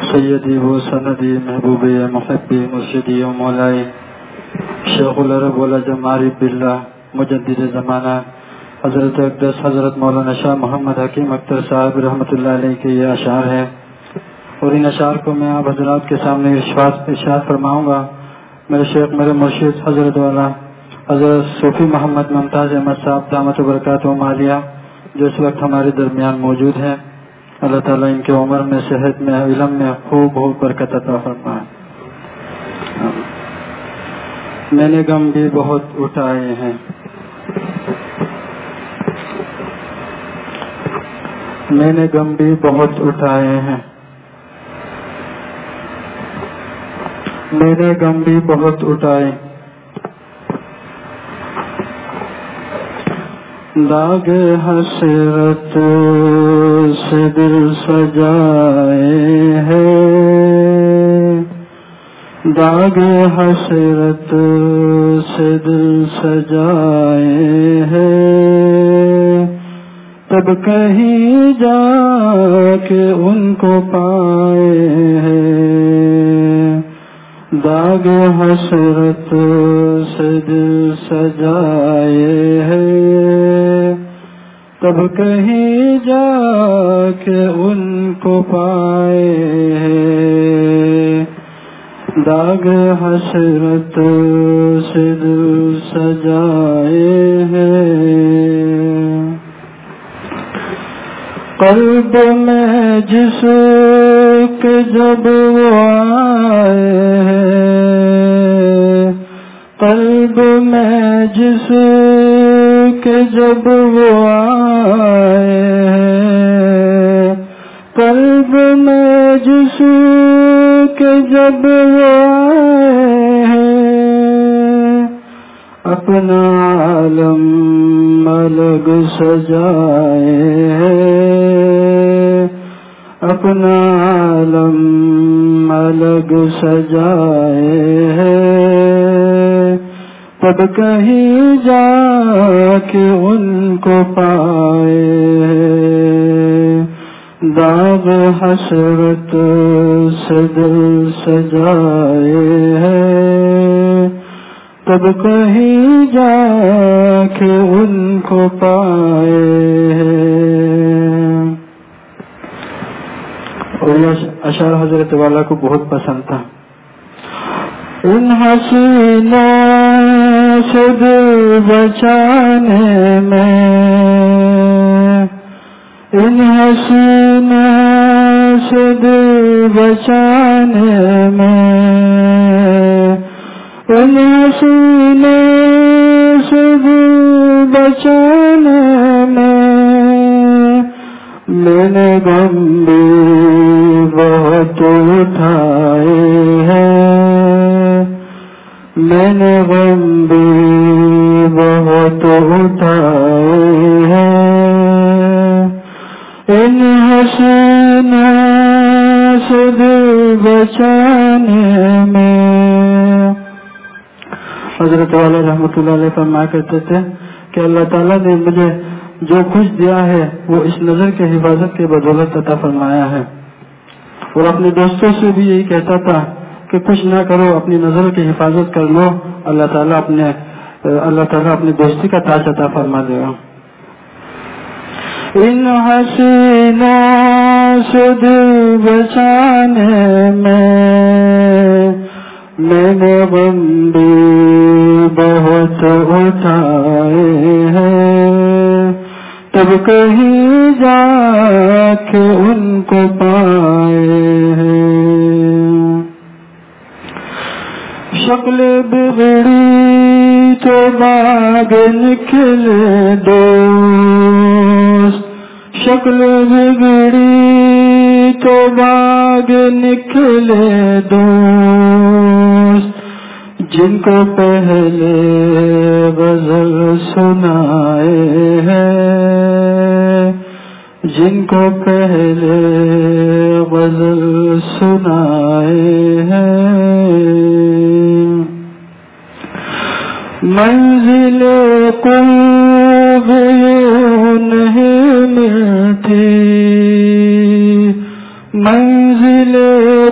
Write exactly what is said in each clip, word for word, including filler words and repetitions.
سیدی و سندی محبوبی محبی مرشدی و مولائی شیخ العرب والعجم عارف باللہ مجدد زمانہ حضرت اقدس حضرت مولانا شاہ محمد حکیم اختر صاحب رحمۃ اللہ علیہ کے یہ اشعار ہیں، اور ان اشعار کو میں آپ حضرات کے سامنے ارشاد فرماؤں گا۔ میرے شیخ میرے مرشد حضرت والا حضرت صوفی محمد ممتاز احمد صاحب دامت برکاتہ عالیہ جو اس وقت ہمارے درمیان موجود ہیں، اللہ تعالیٰ ان کے عمر میں، صحت میں، علم میں خوب خوب برکت عطا فرمائے۔ میں نے غم بھی بہت اٹھائے ہیں، میں نے غم بھی بہت اٹھائے ہیں، میں نے غم بھی بہت اٹھائے، داغ حسرت سے دل سجائے ہیں، داغ حسرت سے دل سجائے ہیں، تب کہیں جا کے ان کو پائے ہیں، داغ حسرت سے دل سجائے ہیں، تب کہیں جا کے ان کو پائے ہیں، داغ حسرت سے دل سجائے ہیں، قلب میں جس کے جب وہ آئے ہیں، قلب میں جس کے جب وہ آئے ہیں، قلب میں جس کے جب وہ آئے ہیں، اپنا عالم الگ سجائے ہیں، اپنا عالم الگ سجائے ہیں، تب کہیں جا کے ان کو پائے ہیں، داغ حسرت سے دل سجائے ہیں، تب کہیں جا کے ان کو پائے ہیں۔ اور یہ اشعار حضرت والا کو بہت پسند تھا۔ ان حسینوں سے دل بچانے میں، ان حسینوں سے دل بچانے میں، ان حسینوں سے دل بچانے میں، میں نے غم بھی بہت اٹھائے ہیں، میں نے غم بھی بہت اٹھائے ہیں، ان حسینوں سے دل بچانے میں۔ حضرت والا رحمۃ اللہ علیہ فرمایا کرتے تھے کہ اللہ تعالیٰ نے مجھے جو کچھ دیا ہے وہ اس نظر کے حفاظت کے بدولت عطا فرمایا ہے، اور اپنے دوستوں سے بھی یہی کہتا تھا کہ کچھ نہ کرو، اپنی نظر کی حفاظت کر لو، اللہ تعالیٰ اپنے اللہ تعالیٰ اپنی دوستی کا تاج عطا فرما دے گا۔ ان حسینوں سے دل بچانے میں، میں نے غم بھی بہت اٹھائے ہیں، تب کہیں جا کے ان کو پائے ہیں، شکل بگڑی تو باغ نکلے دوست، شکل بگڑی تو باغ نکلے دوست، جن کو پہلے غزل سنائے ہیں، جن کو پہلے غزل سنائے ہیں، منزل قرب یوں نہیں ملتی، منزل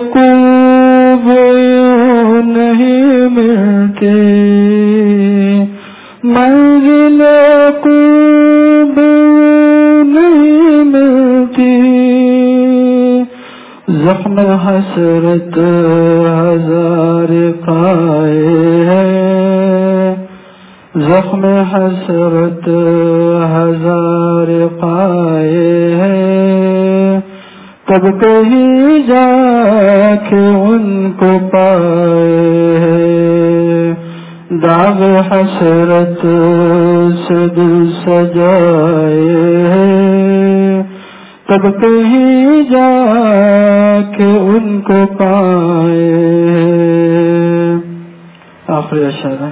زخم حسرت ہزار پائے ہے، زخم حسرت ہزار پائے ہے، تب کہیں جا کے ان کو پائے ہے، داغ حسرت سے دل سجائے ہے، تب کہیں جا کے ان کو پائے ہے۔ آخری اشارہ،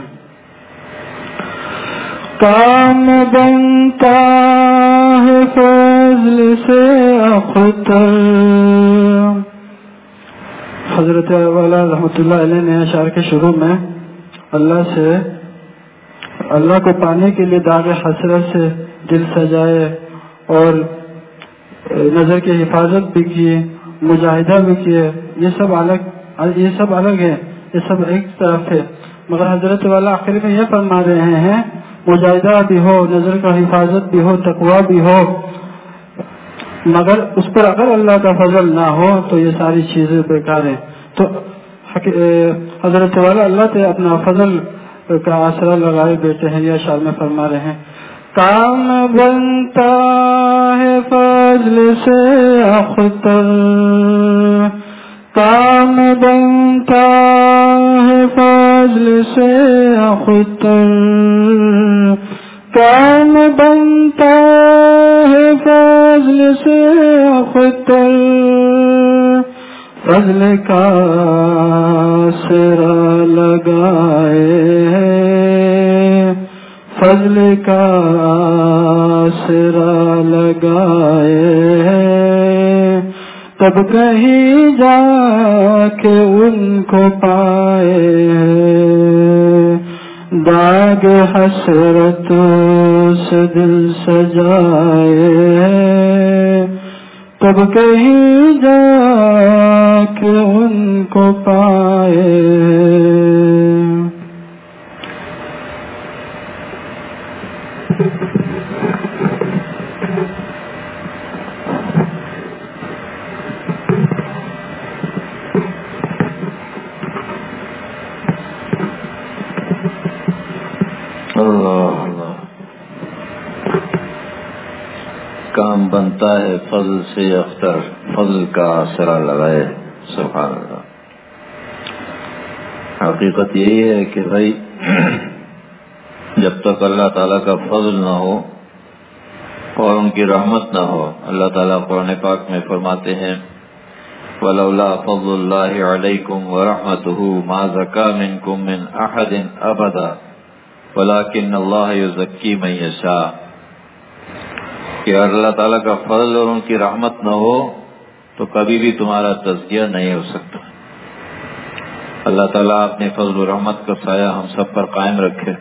کام بنتا ہے فضل سے اختر۔ حضرت والا رحمۃ اللہ علیہ نے اشعار کے شروع میں اللہ سے اللہ کو پانے کے لیے داغ حسرت سے دل سجائے اور نظر کی حفاظت بھی کی، مجاہدہ بھی کیے، یہ سب الگ یہ سب الگ ہے، یہ سب ایک طرف ہے، مگر حضرت والا آخر میں یہ فرما رہے ہیں مجاہدہ بھی ہو، نظر کا حفاظت بھی ہو، تقویٰ بھی ہو، مگر اس پر اگر اللہ کا فضل نہ ہو تو یہ ساری چیزیں بیکار ہیں۔ تو حضرت والا اللہ سے اپنا فضل کا آسرا لگائے بیٹھے ہیں، یہ اشعار میں فرما رہے ہیں، کام بنتا ہے فضل سے اختر، کام بنتا ہے فضل سے اختر، کام بنتا ہے فضل سے اختر، فضل کا سرا لگائے ہے، فضل کا سرا لگائے ہے، تب کہیں جا کے ان کو پائے ہے، داغ حسرت سے دل سجائے ہے، تب کہیں جا کے ان کو پائے ہے۔ اللہ اللہ، کام بنتا ہے فضل سے اختر، فضل کا آسرا لگائے، سبحان اللہ۔ حقیقت یہی ہے کہ بھائی جب تک اللہ تعالیٰ کا فضل نہ ہو اور ان کی رحمت نہ ہو، اللہ تعالیٰ قرآن پاک میں فرماتے ہیں وَلَوْلَا فَضْلُ اللَّهِ عَلَيْكُمْ وَرَحْمَتُهُ مَا زَكَىٰ مِنْكُمْ مِنْ أَحَدٍ أَبَدًا وَلَٰكِنَّ اللَّهَ يُزَكِّي مَن يَشَاءُ، کہ اللہ تعالیٰ کا فضل اور ان کی رحمت نہ ہو تو کبھی بھی تمہارا تزکیہ نہیں ہو سکتا۔ اللہ تعالیٰ اپنے فضل و رحمت کا سایہ ہم سب پر قائم رکھے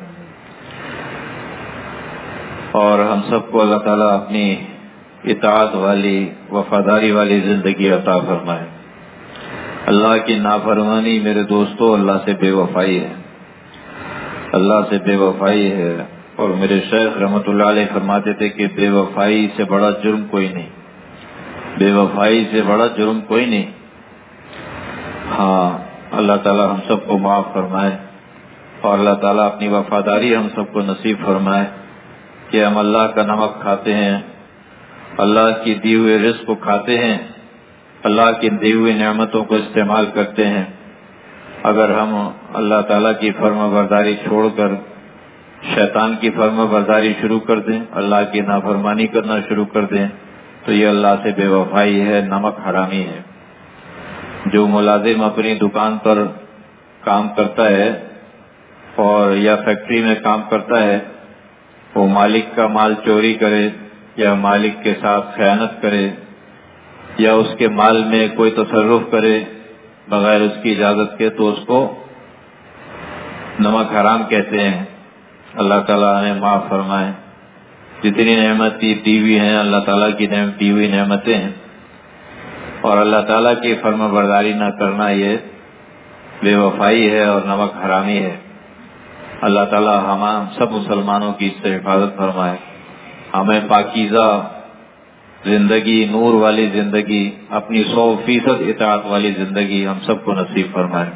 اور ہم سب کو اللہ تعالیٰ اپنی اطاعت والی، وفاداری والی زندگی عطا فرمائے۔ اللہ کی نافرمانی میرے دوستو اللہ سے بے وفائی ہے، اللہ سے بے وفائی ہے، اور میرے شیخ رحمۃ اللہ علیہ فرماتے تھے کہ بے وفائی سے بڑا جرم کوئی نہیں، بے وفائی سے بڑا جرم کوئی نہیں۔ ہاں، اللہ تعالیٰ ہم سب کو معاف فرمائے اور اللہ تعالیٰ اپنی وفاداری ہم سب کو نصیب فرمائے کہ ہم اللہ کا نمک کھاتے ہیں، اللہ کی دی ہوئے رزق کو کھاتے ہیں، اللہ کی دی ہوئی نعمتوں کو استعمال کرتے ہیں۔ اگر ہم اللہ تعالیٰ کی فرما برداری چھوڑ کر شیطان کی فرما برداری شروع کر دیں، اللہ کی نافرمانی کرنا شروع کر دیں، تو یہ اللہ سے بے وفائی ہے، نمک حرامی ہے۔ جو ملازم اپنی دکان پر کام کرتا ہے اور یا فیکٹری میں کام کرتا ہے، وہ مالک کا مال چوری کرے یا مالک کے ساتھ خیانت کرے یا اس کے مال میں کوئی تصرف کرے بغیر اس کی اجازت کے، تو اس کو نمک حرام کہتے ہیں۔ اللہ تعالیٰ ہمیں معاف فرمائے۔ جتنی نعمت دی ہوئی ہیں اللہ تعالیٰ کی دی ہوئی نعمتیں ہیں، اور اللہ تعالیٰ کی فرما برداری نہ کرنا یہ بے وفائی ہے اور نمک حرامی ہے۔ اللہ تعالیٰ ہم سب مسلمانوں کی اس سے حفاظت فرمائے، ہمیں پاکیزہ زندگی، نور والی زندگی، اپنی سو فیصد اطاعت والی زندگی ہم سب کو نصیب فرمائے۔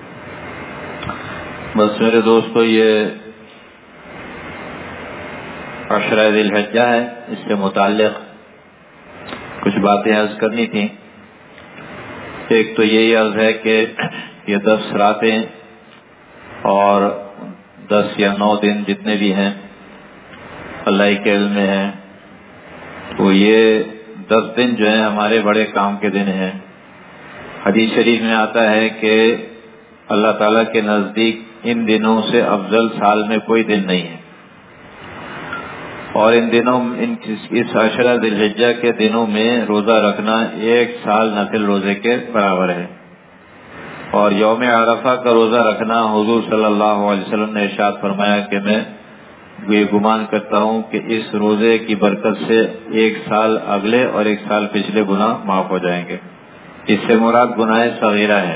بس میرے دوستو، یہ عشرہ ذی الحجہ ہے، اس سے متعلق کچھ باتیں عرض کرنی تھیں۔ ایک تو یہی عرض ہے کہ یہ دس راتیں اور دس یا نو دن جتنے بھی ہیں اللہ کے علم میں ہیں، تو یہ دس دن جو ہیں ہمارے بڑے کام کے دن ہیں۔ حدیث شریف میں آتا ہے کہ اللہ تعالیٰ کے نزدیک ان دنوں سے افضل سال میں کوئی دن نہیں ہے، اور ان دنوں ان اس عشرہ ذی الحجہ کے دنوں میں روزہ رکھنا ایک سال نفل روزے کے برابر ہے۔ اور یوم عرفہ کا روزہ رکھنا، حضور صلی اللہ علیہ وسلم نے ارشاد فرمایا کہ میں یہ گمان کرتا ہوں کہ اس روزے کی برکت سے ایک سال اگلے اور ایک سال پچھلے گناہ معاف ہو جائیں گے۔ اس سے مراد گناہ صغیرہ ہے۔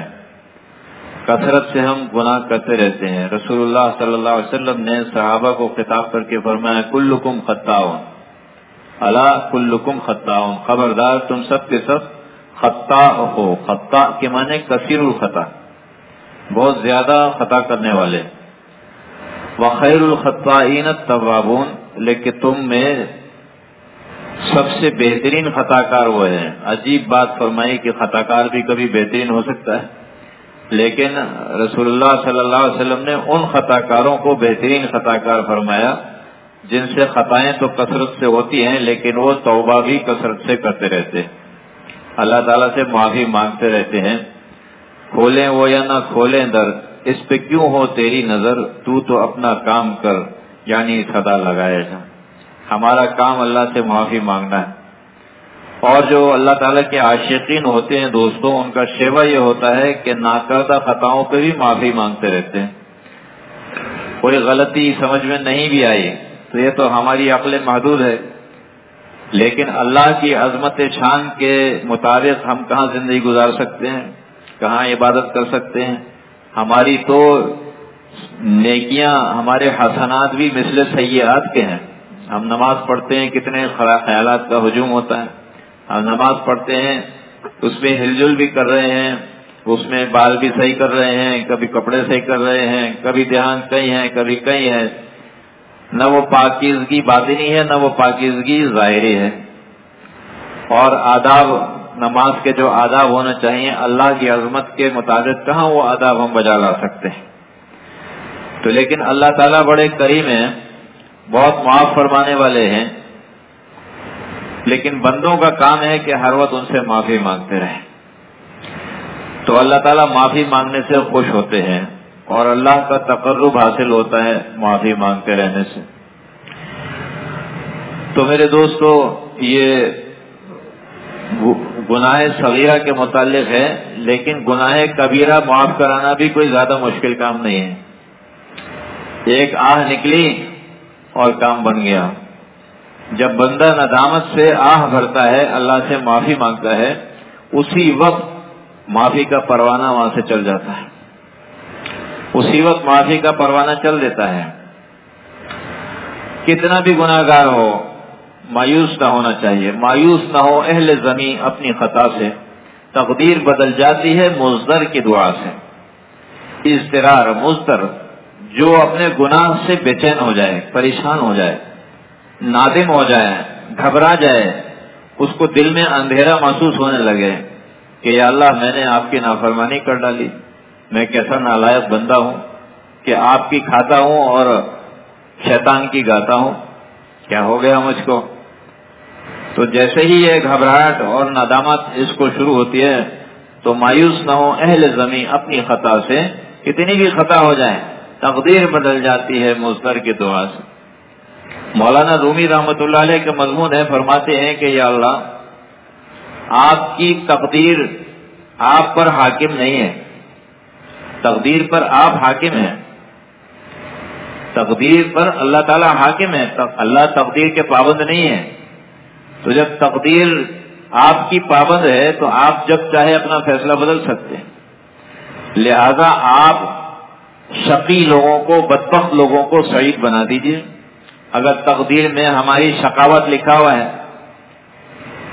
کثرت سے ہم گناہ کرتے رہتے ہیں۔ رسول اللہ صلی اللہ علیہ وسلم نے صحابہ کو خطاب کر کے فرمایا کلکم خطاؤن، الا کلکم خطاؤن، خبردار تم سب کے سب خطا ہو۔ خطا کے معنی کثیر الخطا، بہت زیادہ خطا کرنے والے۔ وخیر الخطائین التوابون، لیکن تم میں سب سے بہترین خطا کار وہ ہیں۔ عجیب بات فرمائی کہ خطا کار بھی کبھی بہترین ہو سکتا ہے، لیکن رسول اللہ صلی اللہ علیہ وسلم نے ان خطا کاروں کو بہترین خطا کار فرمایا جن سے خطائیں تو کثرت سے ہوتی ہیں لیکن وہ توبہ بھی کثرت سے کرتے رہتے ہیں، اللہ تعالیٰ سے معافی مانگتے رہتے ہیں۔ کھولیں وہ یا نہ کھولیں در، اس پہ کیوں ہو تیری نظر، تو تو اپنا کام کر، یعنی صدا لگائے جا۔ ہمارا کام اللہ سے معافی مانگنا ہے، اور جو اللہ تعالیٰ کے عاشقین ہوتے ہیں دوستوں، ان کا شیوہ یہ ہوتا ہے کہ ناکردہ خطاؤں پہ بھی معافی مانگتے رہتے ہیں۔ کوئی غلطی سمجھ میں نہیں بھی آئی تو یہ تو ہماری عقل محدود ہے، لیکن اللہ کی عظمت شان کے مطابق ہم کہاں زندگی گزار سکتے ہیں، کہاں عبادت کر سکتے ہیں۔ ہماری تو نیکیاں، ہمارے حسنات بھی مثل سیئات کے ہیں۔ ہم نماز پڑھتے ہیں، کتنے خیالات کا ہجوم ہوتا ہے۔ ہم نماز پڑھتے ہیں، اس میں ہل جل بھی کر رہے ہیں، اس میں بال بھی صحیح کر رہے ہیں، کبھی کپڑے صحیح کر رہے ہیں، کبھی دھیان کہیں ہے کبھی کہیں ہے۔ نہ وہ پاکیزگی باطنی ہے، نہ وہ پاکیزگی ظاہری ہے۔ اور آداب، نماز کے جو آداب ہونا چاہیے اللہ کی عظمت کے مطابق، کہاں وہ آداب ہم بجا لا سکتے ہیں۔ تو لیکن اللہ تعالیٰ بڑے کریم ہیں، بہت معاف فرمانے والے ہیں، لیکن بندوں کا کام ہے کہ ہر وقت ان سے معافی مانگتے رہیں۔ تو اللہ تعالیٰ معافی مانگنے سے خوش ہوتے ہیں، اور اللہ کا تقرب حاصل ہوتا ہے معافی مانگتے رہنے سے۔ تو میرے دوستو، یہ گناہ صغیرہ کے متعلق ہے، لیکن گناہ کبیرہ معاف کرانا بھی کوئی زیادہ مشکل کام نہیں ہے۔ ایک آہ نکلی اور کام بن گیا۔ جب بندہ ندامت سے آہ بھرتا ہے، اللہ سے معافی مانگتا ہے، اسی وقت معافی کا پروانہ وہاں سے چل جاتا ہے، اسی وقت معافی کا پروانہ چل دیتا ہے۔ کتنا بھی گناہ گار ہو، مایوس نہ ہونا چاہیے، مایوس نہ ہو اہل زمین اپنی خطا سے، تقدیر بدل جاتی ہے مضطر کی دعا سے۔ اضطرار، مضطر، جو اپنے گناہ سے بے چین ہو جائے، پریشان ہو جائے، نادم ہو جائے، گھبرا جائے، اس کو دل میں اندھیرا محسوس ہونے لگے کہ یا اللہ میں نے آپ کی نافرمانی کر ڈالی، میں کیسا نالائق بندہ ہوں کہ آپ کی کھاتا ہوں اور شیطان کی گاتا ہوں، کیا ہو گیا مجھ کو۔ تو جیسے ہی یہ گھبراہٹ اور ندامت اس کو شروع ہوتی ہے تو مایوس نہ ہو اہل زمین اپنی خطا سے، کتنی بھی خطا ہو جائے تقدیر بدل جاتی ہے مضطر کی دعا سے۔ مولانا رومی رحمۃ اللہ علیہ کے مضمون ہے، فرماتے ہیں کہ یا اللہ آپ کی تقدیر آپ پر حاکم نہیں ہے، تقدیر پر آپ حاکم ہیں، تقدیر پر اللہ تعالیٰ حاکم ہے، اللہ تقدیر کے پابند نہیں ہے۔ تو جب تقدیر آپ کی پابند ہے تو آپ جب چاہے اپنا فیصلہ بدل سکتے ہیں، لہذا آپ شقی لوگوں کو، بدبخت لوگوں کو سعید بنا دیجئے۔ اگر تقدیر میں ہماری شقاوت لکھا ہوا ہے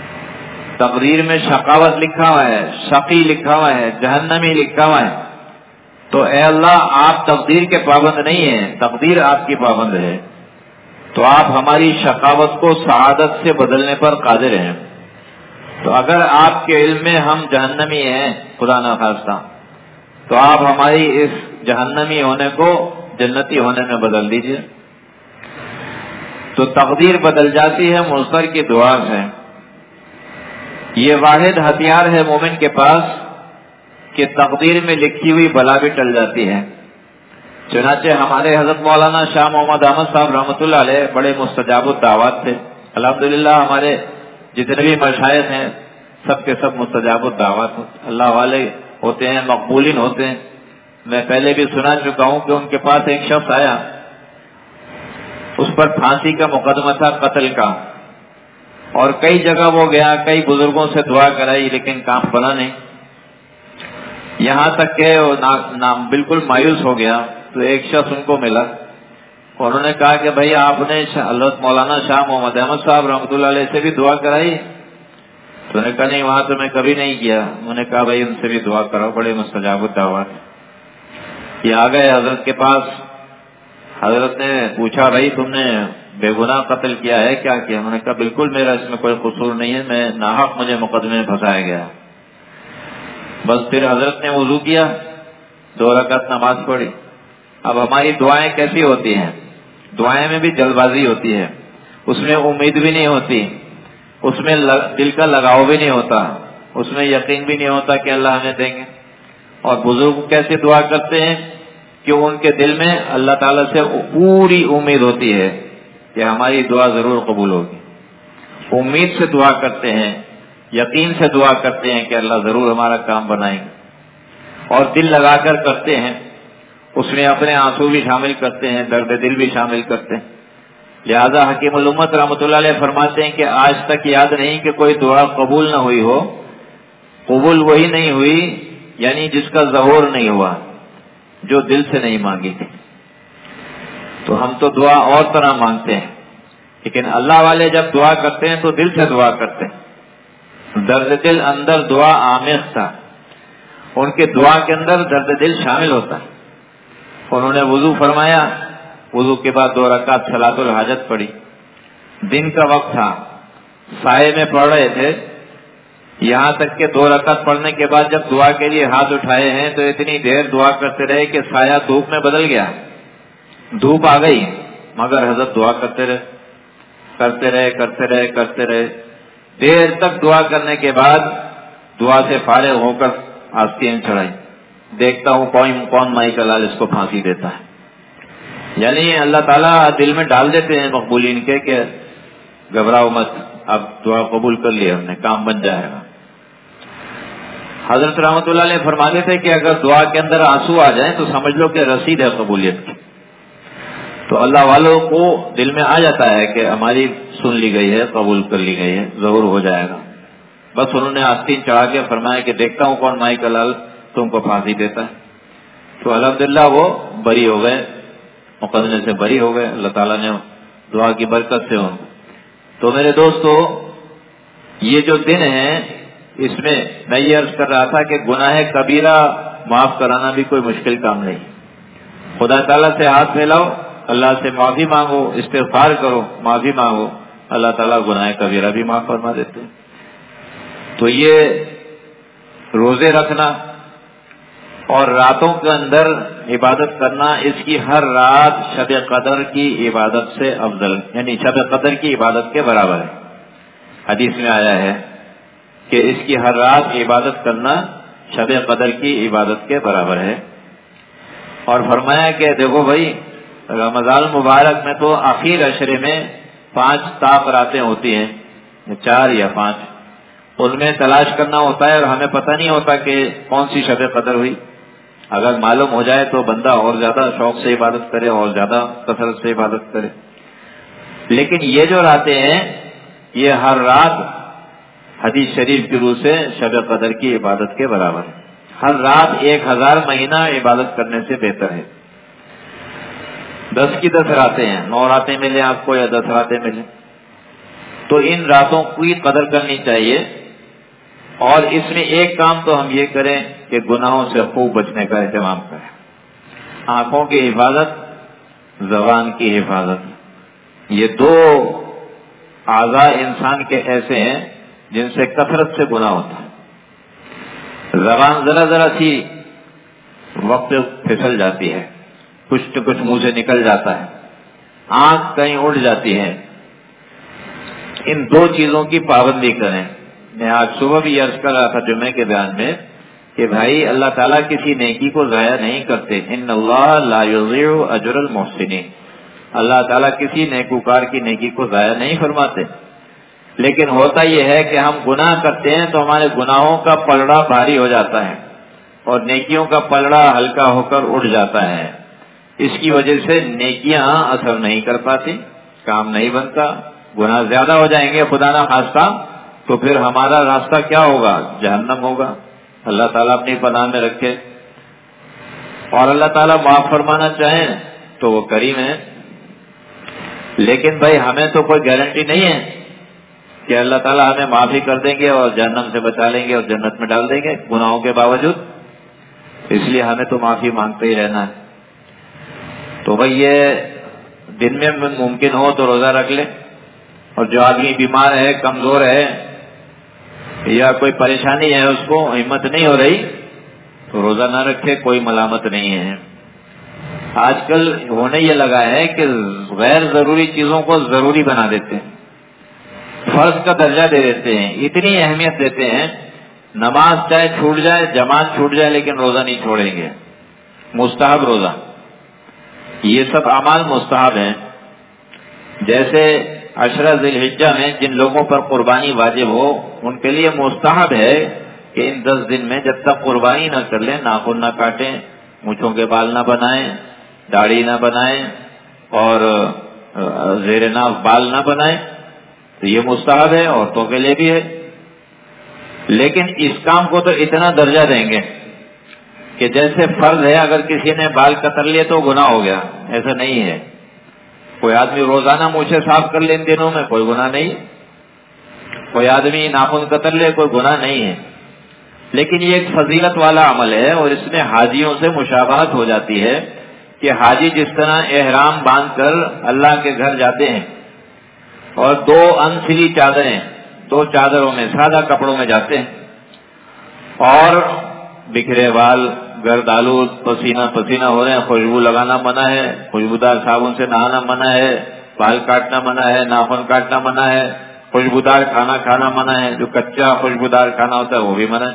تقدیر میں شقاوت لکھا ہوا ہے، شقی لکھا ہوا ہے، جہنمی لکھا ہوا ہے، تو اے اللہ آپ تقدیر کے پابند نہیں ہیں، تقدیر آپ کی پابند ہے، تو آپ ہماری شقاوت کو سعادت سے بدلنے پر قادر ہیں۔ تو اگر آپ کے علم میں ہم جہنمی ہیں خدا نخواستہ، تو آپ ہماری اس جہنمی ہونے کو جنتی ہونے میں بدل دیجیے۔ تو تقدیر بدل جاتی ہے مضطر کی دعا سے۔ یہ واحد ہتھیار ہے مومن کے پاس کہ تقدیر میں لکھی ہوئی بلا بھی ٹل جاتی ہے۔ چنانچہ ہمارے حضرت مولانا شاہ محمد احمد صاحب رحمۃ اللہ علیہ بڑے مستجاب الدعوات تھے۔ الحمدللہ ہمارے جتنے بھی مشائخ ہیں سب کے سب مستجاب الدعوات اللہ والے ہوتے ہیں، مقبولین ہوتے ہیں۔ میں پہلے بھی سنا چکا ہوں کہ ان کے پاس ایک شخص آیا، اس پر پھانسی کا مقدمہ تھا، قتل کا، اور کئی جگہ وہ گیا، کئی بزرگوں سے دعا کرائی لیکن کام بنا نہیں، یہاں تک کہ بالکل مایوس ہو گیا۔ تو ایک شخص ان کو ملا، انہوں نے کہا کہ بھائی آپ نے حضرت مولانا شاہ محمد احمد صاحب رحمۃ اللہ علیہ سے بھی دعا کرائی؟ تو نے کہا نہیں، وہاں تو میں کبھی نہیں کیا۔ انہوں نے کہا بھائی ان سے بھی دعا کراؤ، بڑے مستجاب الدعوات۔ یہ آ گئے حضرت کے پاس، حضرت نے پوچھا بھائی تم نے بے گناہ قتل کیا ہے کیا کیا؟ انہوں نے کہا بالکل میرا اس میں کوئی قصور نہیں ہے، میں ناحق مجھے مقدمے میں پھنسایا گیا۔ بس پھر حضرت نے وضو کیا، دو رکعت نماز پڑھی۔ اب ہماری دعائیں کیسی ہوتی ہیں؟ دعائیں میں بھی جلد بازی ہوتی ہے، اس میں امید بھی نہیں ہوتی، اس میں دل کا لگاؤ بھی نہیں ہوتا، اس میں یقین بھی نہیں ہوتا کہ اللہ ہمیں دیں گے۔ اور بزرگ کیسے دعا کرتے ہیں کہ ان کے دل میں اللہ تعالیٰ سے پوری امید ہوتی ہے کہ ہماری دعا ضرور قبول ہوگی، امید سے دعا کرتے ہیں، یقین سے دعا کرتے ہیں کہ اللہ ضرور ہمارا کام بنائیں گے، اور دل لگا کر کرتے ہیں، اس میں اپنے آنسو بھی شامل کرتے ہیں، درد دل بھی شامل کرتے ہیں۔ لہذا حکیم الامت رحمۃ اللہ علیہ فرماتے ہیں کہ آج تک یاد نہیں کہ کوئی دعا قبول نہ ہوئی ہو، قبول وہی نہیں ہوئی یعنی جس کا ظہور نہیں ہوا، جو دل سے نہیں مانگی تھی۔ تو ہم تو دعا اور طرح مانگتے ہیں، لیکن اللہ والے جب دعا کرتے ہیں تو دل سے دعا کرتے ہیں، درد دل اندر دعا آمیخ تھا، ان کے دعا کے اندر درد دل شامل ہوتا ہے۔ انہوں نے وضو فرمایا، وضو کے بعد دو رکعت صلاۃ الحاجت پڑھی، دن کا وقت تھا، سائے میں پڑھ رہے تھے، یہاں تک کہ دو رکعت پڑھنے کے بعد جب دعا کے لیے ہاتھ اٹھائے ہیں تو اتنی دیر دعا کرتے رہے کہ سایہ دھوپ میں بدل گیا، دھوپ آ گئی، مگر حضرت دعا کرتے رہے کرتے رہے کرتے رہے کرتے رہے دیر تک دعا کرنے کے بعد دعا سے فارغ ہو کر آستین چڑھائی، دیکھتا ہوں کون کون مائی کا لال اس کو پھانسی دیتا ہے۔ یعنی اللہ تعالیٰ دل میں ڈال دیتے ہیں مقبولین کے کہ گھبراؤ مت، اب دعا قبول کر لی ہم نے، کام بن جائے گا۔ حضرت رحمۃ اللہ علیہ فرماتے تھے کہ اگر دعا کے اندر آنسو آ جائیں تو سمجھ لو کہ رسید ہے قبولیت کی۔ تو اللہ والوں کو دل میں آ جاتا ہے کہ ہماری سن لی گئی ہے، قبول کر لی گئی ہے، ضرور ہو جائے گا۔ بس انہوں نے آستین چڑھا کے فرمایا کہ دیکھتا ہوں کون مائی کا لال تم کو پھانسی دیتا ہے۔ تو الحمدللہ وہ بری ہو گئے، مقدمے سے بری ہو گئے، اللہ تعالیٰ نے دعا کی برکت سے ان۔ تو میرے دوستو، یہ جو دن ہے اس میں میں یہ عرض کر رہا تھا کہ گناہ کبیرہ معاف کرانا بھی کوئی مشکل کام نہیں، خدا تعالیٰ سے ہاتھ پھیلاؤ، اللہ سے معافی مانگو، استغفار کرو، معافی مانگو، اللہ تعالیٰ گناہ کبیرہ بھی معاف فرما دیتے ہیں۔ تو یہ روزے رکھنا اور راتوں کے اندر عبادت کرنا، اس کی ہر رات شب قدر کی عبادت سے افضل، یعنی شب قدر کی عبادت کے برابر ہے۔ حدیث میں آیا ہے کہ اس کی ہر رات عبادت کرنا شب قدر کی عبادت کے برابر ہے۔ اور فرمایا کہ دیکھو بھائی، رمضان مبارک میں تو آخر عشرے میں پانچ طاق راتیں ہوتی ہیں، چار یا پانچ، ان میں تلاش کرنا ہوتا ہے اور ہمیں پتہ نہیں ہوتا کہ کون سی شب قدر ہوئی۔ اگر معلوم ہو جائے تو بندہ اور زیادہ شوق سے عبادت کرے اور زیادہ کثرت سے عبادت کرے۔ لیکن یہ جو راتیں ہیں یہ ہر رات حدیث شریف کی روح سے شب قدر کی عبادت کے برابر ہے۔ ہر رات ایک ہزار مہینہ عبادت کرنے سے بہتر ہے۔ دس کی دس راتیں ہیں، نو راتیں ملیں آپ کو یا دس راتیں ملیں، تو ان راتوں کی قدر کرنی چاہیے اور اس میں ایک کام تو ہم یہ کریں کہ گناہوں سے خوب بچنے کا اہتمام کریں. آنکھوں کی حفاظت، زبان کی حفاظت، یہ دو اعضاء انسان کے ایسے ہیں جن سے کثرت سے گناہ ہوتا ہے. زبان ذرا ذرا سی وقت پھسل جاتی ہے، کچھ تو کچھ منہ سے نکل جاتا ہے، آنکھ کہیں اڑ جاتی ہے. ان دو چیزوں کی پابندی کریں. میں آج صبح بھی عرض کر رہا تھا جمعے کے بیان میں کہ بھائی اللہ تعالیٰ کسی نیکی کو ضائع نہیں کرتے. ان اللہ لا یضیع اجر المحسنین. اللہ تعالیٰ کسی نیکوکار کی نیکی کو ضائع نہیں فرماتے. لیکن ہوتا یہ ہے کہ ہم گناہ کرتے ہیں تو ہمارے گناہوں کا پلڑا بھاری ہو جاتا ہے اور نیکیوں کا پلڑا ہلکا ہو کر اڑ جاتا ہے. اس کی وجہ سے نیکیاں اثر نہیں کر پاتی، کام نہیں بنتا، گناہ زیادہ ہو جائیں گے خدا نہ خواستہ، تو پھر ہمارا راستہ کیا ہوگا؟ جہنم ہوگا. اللہ تعالیٰ اپنی پناہ میں رکھے. اور اللہ تعالیٰ معاف فرمانا چاہیں تو وہ کریم ہے. لیکن بھائی ہمیں تو کوئی گارنٹی نہیں ہے کہ اللہ تعالیٰ ہمیں معافی کر دیں گے اور جہنم سے بچا لیں گے اور جنت میں ڈال دیں گے گناہوں کے باوجود. اس لیے ہمیں تو معافی مانگتے ہی رہنا ہے. تو بھائی یہ دن میں ممکن ہو تو روزہ رکھ لے، اور جو آدمی بیمار ہے، کمزور ہے یا کوئی پریشانی ہے، اس کو ہمت نہیں ہو رہی تو روزہ نہ رکھے، کوئی ملامت نہیں ہے. آج کل ہونے یہ لگا ہے کہ غیر ضروری چیزوں کو ضروری بنا دیتے ہیں، فرض کا درجہ دے دیتے ہیں، اتنی اہمیت دیتے ہیں. نماز چاہے چھوٹ جائے، جماعت چھوٹ جائے، لیکن روزہ نہیں چھوڑیں گے. مستحب روزہ، یہ سب اعمال مستحب ہیں. جیسے عشرہ ذی الحجہ میں جن لوگوں پر قربانی واجب ہو ان کے لیے مستحب ہے کہ ان دس دن میں جب تک قربانی نہ کر لیں، ناخن نہ کاٹیں، مونچھوں کے بال نہ بنائیں، داڑھی نہ بنائیں اور زیر ناف بال نہ بنائیں. تو یہ مستحب ہے، عورتوں کے لیے بھی ہے. لیکن اس کام کو تو اتنا درجہ دیں گے کہ جیسے فرض ہے، اگر کسی نے بال کتر لیے تو گناہ ہو گیا. ایسا نہیں ہے. کوئی آدمی روزانہ مونچھیں صاف کر لے ان دنوں میں، کوئی گناہ نہیں. کوئی آدمی ناخن کتر لے، کوئی گناہ نہیں ہے. لیکن یہ ایک فضیلت والا عمل ہے اور اس میں حاجیوں سے مشابہت ہو جاتی ہے کہ حاجی جس طرح احرام باندھ کر اللہ کے گھر جاتے ہیں اور دو انسلی چادریں، دو چادروں میں سادہ کپڑوں میں جاتے ہیں اور بکھرے بال، گرد آلود، پسینہ پسینہ ہو رہے ہیں، خوشبو لگانا منع ہے، خوشبودار صابن سے نہانا منع ہے، بال کاٹنا منع ہے، ناخن کاٹنا منع ہے، خوشبودار کھانا کھانا منع ہے، جو کچا خوشبودار کھانا ہوتا ہے وہ بھی منع ہے.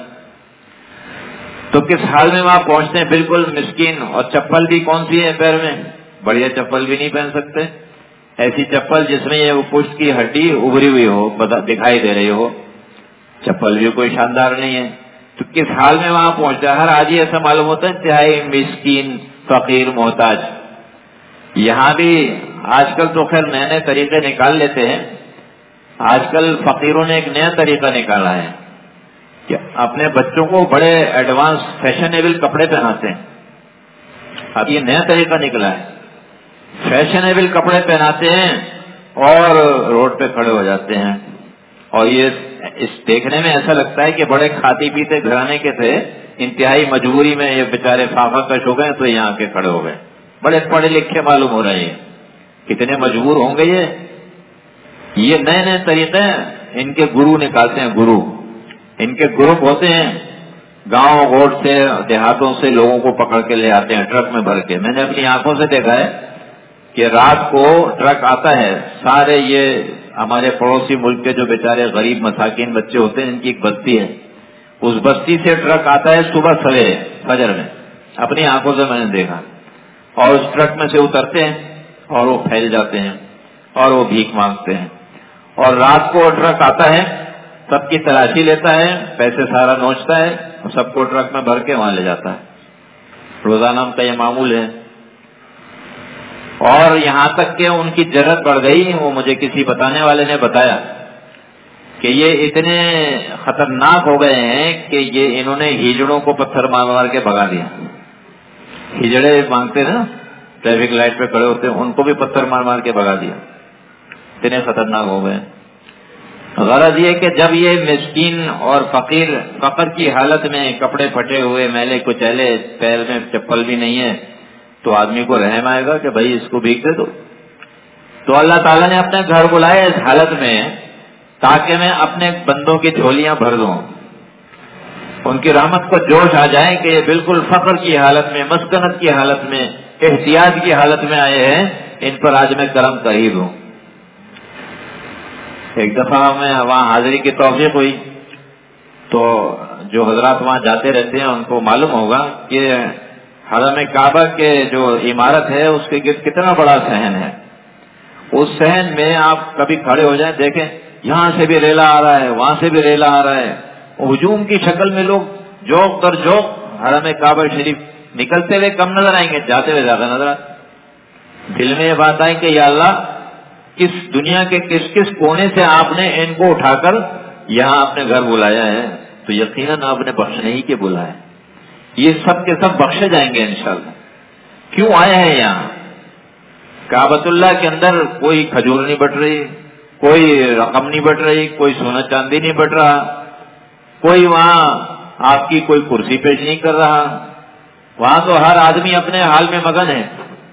تو کس حال میں وہاں پہنچتے ہیں؟ بالکل مسکین. اور چپل بھی کون سی ہے پیر میں؟ بڑھیا چپل بھی نہیں پہن سکتے. ایسی چپل جس میں یہ پشت کی ہڈی ابری ہوئی ہو، دکھائی دے رہی ہو، چپل بھی کوئی شاندار نہیں ہے. تو کس حال میں وہاں پہنچتا ہے؟ ہر آدمی ایسا معلوم ہوتا ہے انتہائی مسکین، فقیر، محتاج. یہاں بھی آج کل تو خیر نئے نئے طریقے نکال لیتے ہیں. آج کل فقیروں نے ایک نیا طریقہ نکالا ہے کہ اپنے بچوں کو بڑے ایڈوانس فیشنیبل کپڑے پہناتے ہیں. اب یہ نیا طریقہ نکلا ہے، فیشنیبل کپڑے پہناتے ہیں اور روڈ پہ کھڑے ہو جاتے ہیں. اور یہ اس دیکھنے میں ایسا لگتا ہے کہ بڑے کھاتے پیتے گھرانے کے تھے، انتہائی مجبوری میں یہ بیچارے فاقہ کش ہو گئے تو یہاں کے کھڑے ہو گئے. بڑے پڑھے لکھے معلوم ہو رہے ہیں، کتنے مجبور ہوں گے. یہ یہ نئے نئے طریقے ان کے گرو نکالتے ہیں. گرو ان کے گروپ ہوتے ہیں، گاؤں گوڑ سے دیہاتوں سے لوگوں کو پکڑ کے لے آتے ہیں ٹرک میں بھر کے. میں نے اپنی آنکھوں سے دیکھا ہے کہ رات کو ٹرک آتا ہے، سارے یہ ہمارے پڑوسی ملک کے جو بیچارے غریب مساکین بچے ہوتے ہیں، ان کی ایک بستی ہے، اس بستی سے ٹرک آتا ہے صبح سویرے فجر میں. اپنی آنکھوں سے میں نے دیکھا. اور اس ٹرک میں سے اترتے ہیں اور وہ پھیل جاتے ہیں اور وہ بھیک مانگتے ہیں. اور رات کو ٹرک آتا ہے، سب کی تلاشی لیتا ہے، پیسے سارا نوچتا ہے اور سب کو ٹرک میں بھر کے وہاں لے جاتا ہے. روزانہ کا یہ معمول ہے. اور یہاں تک کہ ان کی جرت بڑھ گئی. وہ مجھے کسی بتانے والے نے بتایا کہ یہ اتنے خطرناک ہو گئے ہیں کہ یہ انہوں نے ہجڑوں کو پتھر مار مار کے بھگا دیا. ہجڑے مانگتے نا، ٹریفک لائٹ پہ کھڑے ہوتے ہیں، ان کو بھی پتھر مار مار کے بھگا دیا. اتنے خطرناک ہو گئے. غرض یہ کہ جب یہ مسکین اور فقیر فقر کی حالت میں کپڑے پھٹے ہوئے میلے کچیلے پیر میں چپل بھی نہیں ہے تو آدمی کو رحم آئے گا کہ بھائی اس کو بھیک دے دو. تو اللہ تعالیٰ نے اپنے گھر بلائے اس حالت میں تاکہ میں اپنے بندوں کی جھولیاں بھر دوں, ان کی رحمت کو جوش آ جائے کہ یہ بالکل فقر کی حالت میں, مسکنت کی حالت میں, احتیاج کی حالت میں آئے ہیں, ان پر آج میں کرم کر ہی دوں. ایک دفعہ میں وہاں حاضری کی توفیق ہوئی تو جو حضرات وہاں جاتے رہتے ہیں ان کو معلوم ہوگا کہ حرم کعبہ کے جو عمارت ہے اس کے گرد کتنا بڑا صحن ہے. اس صحن میں آپ کبھی کھڑے ہو جائیں, دیکھیں یہاں سے بھی ریلا آ رہا ہے, وہاں سے بھی ریلا آ رہا ہے, ہجوم کی شکل میں لوگ جوق در جوق حرم کعبہ شریف نکلتے ہوئے کم نظر آئیں گے, جاتے ہوئے زیادہ نظر آئے. دل میں یہ بات آئی کہ یا اللہ کس دنیا کے کس کس کونے سے آپ نے ان کو اٹھا کر یہاں اپنے گھر بلایا ہے, تو یقیناً آپ نے بخشنے ہی کے بلایا. یہ سب کے سب بخشے جائیں گے انشاءاللہ. کیوں آئے ہیں یہاں؟ کعبۃ اللہ کے اندر کوئی کھجور نہیں بٹ رہی, کوئی رقم نہیں بٹ رہی, کوئی سونا چاندی نہیں بٹ رہا, کوئی وہاں آپ کی کوئی کرسی پیش نہیں کر رہا. وہاں تو ہر آدمی اپنے حال میں مگن ہے.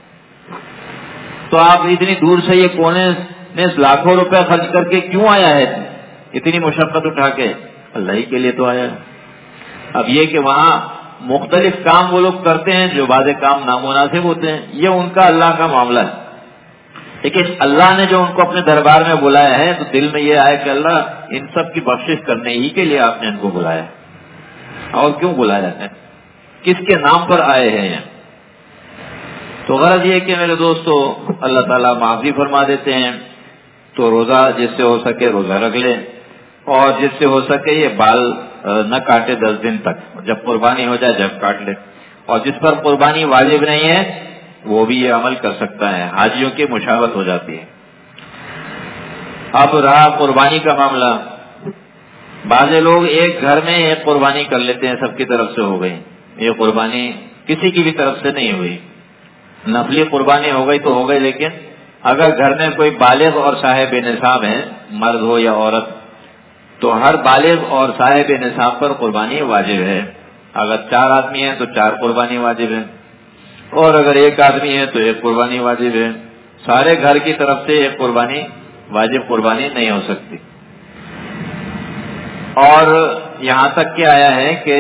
تو آپ اتنی دور سے یہ کونے نے لاکھوں روپے خرچ کر کے کیوں آیا ہے, اتنی مشقت اٹھا کے؟ اللہ ہی کے لیے تو آیا ہے. اب یہ کہ وہاں مختلف کام وہ لوگ کرتے ہیں جو بعض کام نامناسب ہوتے ہیں, یہ ان کا اللہ کا معاملہ ہے. لیکن اللہ نے جو ان کو اپنے دربار میں بلایا ہے تو دل میں یہ آئے کہ اللہ ان سب کی بخشش کرنے ہی کے لیے آپ نے ان کو بلایا. اور کیوں بلایا ہے, کس کے نام پر آئے ہیں؟ تو غرض یہ کہ میرے دوستو اللہ تعالیٰ معافی فرما دیتے ہیں. تو روزہ جس سے ہو سکے روزہ رکھ لے, اور جس سے ہو سکے یہ بال نہ کاٹے دس دن تک, جب قربانی ہو جائے جب کاٹ لے. اور جس پر قربانی واجب نہیں ہے وہ بھی یہ عمل کر سکتا ہے, حاجیوں کی مشاورت ہو جاتی ہے. اب رہا قربانی کا معاملہ, بعض لوگ ایک گھر میں ایک قربانی کر لیتے ہیں, سب کی طرف سے ہو گئی. یہ قربانی کسی کی بھی طرف سے نہیں ہوئی, نفلی قربانی ہو گئی تو ہو گئی. لیکن اگر گھر میں کوئی بالغ اور صاحب نصاب ہے, مرد ہو یا عورت, تو ہر بالغ اور صاحب نصاب پر قربانی واجب ہے. اگر چار آدمی ہیں تو چار قربانی واجب ہے, اور اگر ایک آدمی ہے تو ایک قربانی واجب ہے. سارے گھر کی طرف سے ایک قربانی واجب قربانی نہیں ہو سکتی. اور یہاں تک کہ آیا ہے کہ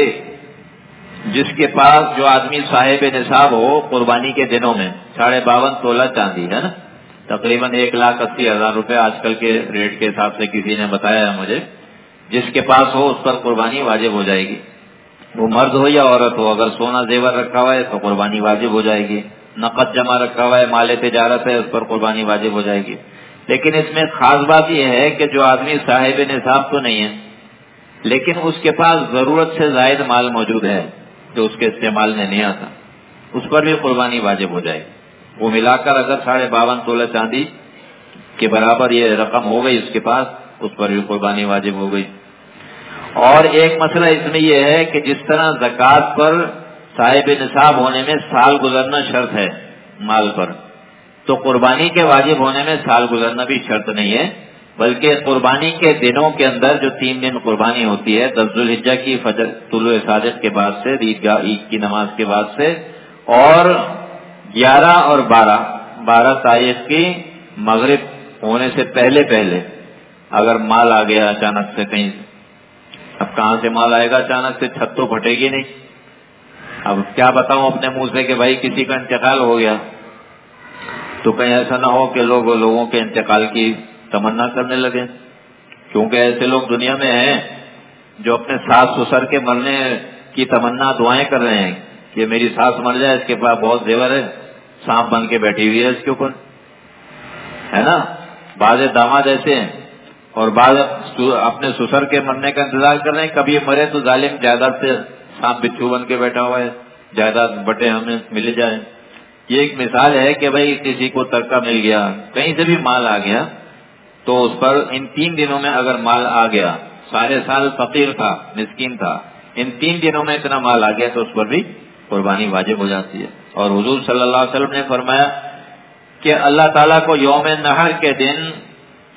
جس کے پاس جو آدمی صاحب نصاب ہو قربانی کے دنوں میں, ساڑھے باون تولہ چاندی ہے نا, تقریباً ایک لاکھ اسی ہزار روپے آج کل کے ریٹ کے حساب سے کسی نے بتایا ہے مجھے, جس کے پاس ہو اس پر قربانی واجب ہو جائے گی. وہ مرد ہو یا عورت ہو, اگر سونا زیور رکھا ہوا ہے تو قربانی واجب ہو جائے گی. نقد جمع رکھا ہوا ہے, مال تجارت ہے, اس پر قربانی واجب ہو جائے گی. لیکن اس میں خاص بات یہ ہے کہ جو آدمی صاحب نصاب تو نہیں ہے لیکن اس کے پاس ضرورت سے زائد مال موجود ہے جو اس کے استعمال میں نہیں آتا, اس پر بھی قربانی واجب ہو جائے. وہ ملا کر اگر ساڑھے باون تولہ چاندی کے برابر یہ رقم ہو گئی اس کے پاس, اس پر بھی قربانی واجب ہو گئی. اور ایک مسئلہ اس میں یہ ہے کہ جس طرح زکوٰۃ پر صاحب نصاب ہونے میں سال گزرنا شرط ہے مال پر, تو قربانی کے واجب ہونے میں سال گزرنا بھی شرط نہیں ہے, بلکہ قربانی کے دنوں کے اندر جو تین دن قربانی ہوتی ہے, دس ذوالحجہ کی فجر طلوع صادق کے بعد سے, عیدگاہ عید کی نماز کے بعد سے, اور گیارہ اور بارہ بارہ تاریخ کی مغرب ہونے سے پہلے پہلے اگر مال آ گیا اچانک سے کہیں, اب کہاں سے مال آئے گا اچانک سے, چھت تو پھٹے گی نہیں. اب کیا بتاؤں اپنے منہ سے کہ بھائی کسی کا انتقال ہو گیا, تو کہیں ایسا نہ ہو کہ لوگ لوگوں کے انتقال کی تمنا کرنے لگے, کیونکہ ایسے لوگ دنیا میں ہیں جو اپنے ساس سسر کے مرنے کی تمنا دعائیں کر رہے ہیں کہ میری ساس مر جائے, اس کے پاس بہت زیور ہے, سانپ بن کے بیٹھی ہوئی ہے اس کے اوپر, ہے نا. بعض داماد ایسے ہیں, اور بعض اپنے سسر کے مرنے کا انتظار کر رہے ہیں, کبھی مرے تو ظالم جائیداد سے سانپ بچھو بن کے بیٹھا ہوا ہے, جائیداد بٹے ہمیں مل جائے. یہ ایک مثال ہے کہ بھائی کسی کو ترکہ مل گیا, کہیں سے بھی مال آ گیا, تو اس پر ان تین دنوں میں اگر مال آ گیا, سارے سال فقیر تھا, مسکین تھا, ان تین دنوں میں اتنا مال آ گیا تو اس پر بھی قربانی واجب ہو جاتی ہے. اور حضور صلی اللہ علیہ وسلم نے فرمایا کہ اللہ تعالیٰ کو یوم نحر کے دن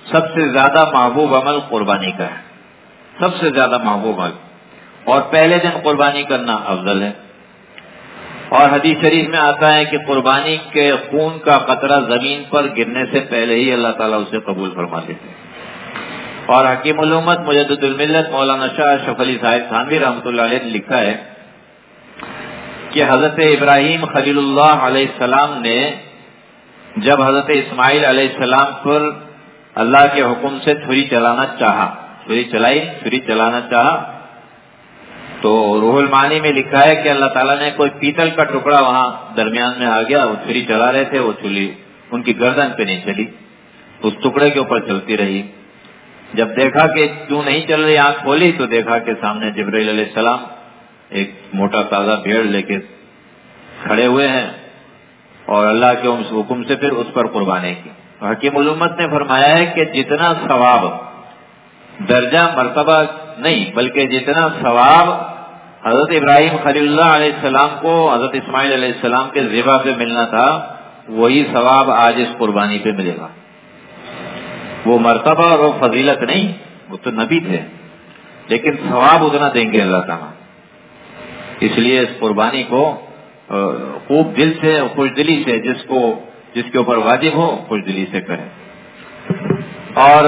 سب سے زیادہ محبوب عمل قربانی کا ہے، سب سے زیادہ محبوب عمل، اور پہلے دن قربانی کرنا افضل ہے۔ اور حدیث شریف میں آتا ہے کہ قربانی کے خون کا قطرہ زمین پر گرنے سے پہلے ہی اللہ تعالیٰ اسے قبول فرما لیتے ہیں۔ اور حکیم الامت مجدد الملت مولانا شاہ اشرف علی صاحب تھانوی رحمۃ اللہ علیہ نے لکھا ہے کہ حضرت ابراہیم خلیل اللہ علیہ السلام نے جب حضرت اسماعیل علیہ السلام پر اللہ کے حکم سے چھری چلانا چاہا، چھری چلائی چھری چلانا چاہا تو روح المعانی میں لکھا ہے کہ اللہ تعالیٰ نے کوئی پیتل کا ٹکڑا وہاں درمیان میں آ گیا، وہ چھری چلا رہے تھے، وہ چھری ان کی گردن پہ نہیں چلی، اس ٹکڑے کے اوپر چلتی رہی۔ جب دیکھا کہ کیوں نہیں چل رہی، آنکھ کھولی تو دیکھا کہ سامنے جبرائیل علیہ السلام ایک موٹا تازہ بھیڑ لے کے کھڑے ہوئے ہیں، اور اللہ کے حکم سے پھر اس پر قربانی کی۔ حکیم الامت نے فرمایا ہے کہ جتنا ثواب درجہ مرتبہ نہیں بلکہ جتنا ثواب حضرت ابراہیم خلیل اللہ علیہ السلام کو حضرت اسماعیل علیہ السلام کے ذبح پہ ملنا تھا، وہی ثواب آج اس قربانی پہ ملے گا۔ وہ مرتبہ اور وہ فضیلت نہیں، وہ تو نبی تھے، لیکن ثواب اتنا دیں گے اللہ تعالیٰ۔ اس لیے اس قربانی کو خوب دل سے اور خوش دلی سے جس کو جس کے اوپر واجب ہو خوش دلی سے کریں۔ اور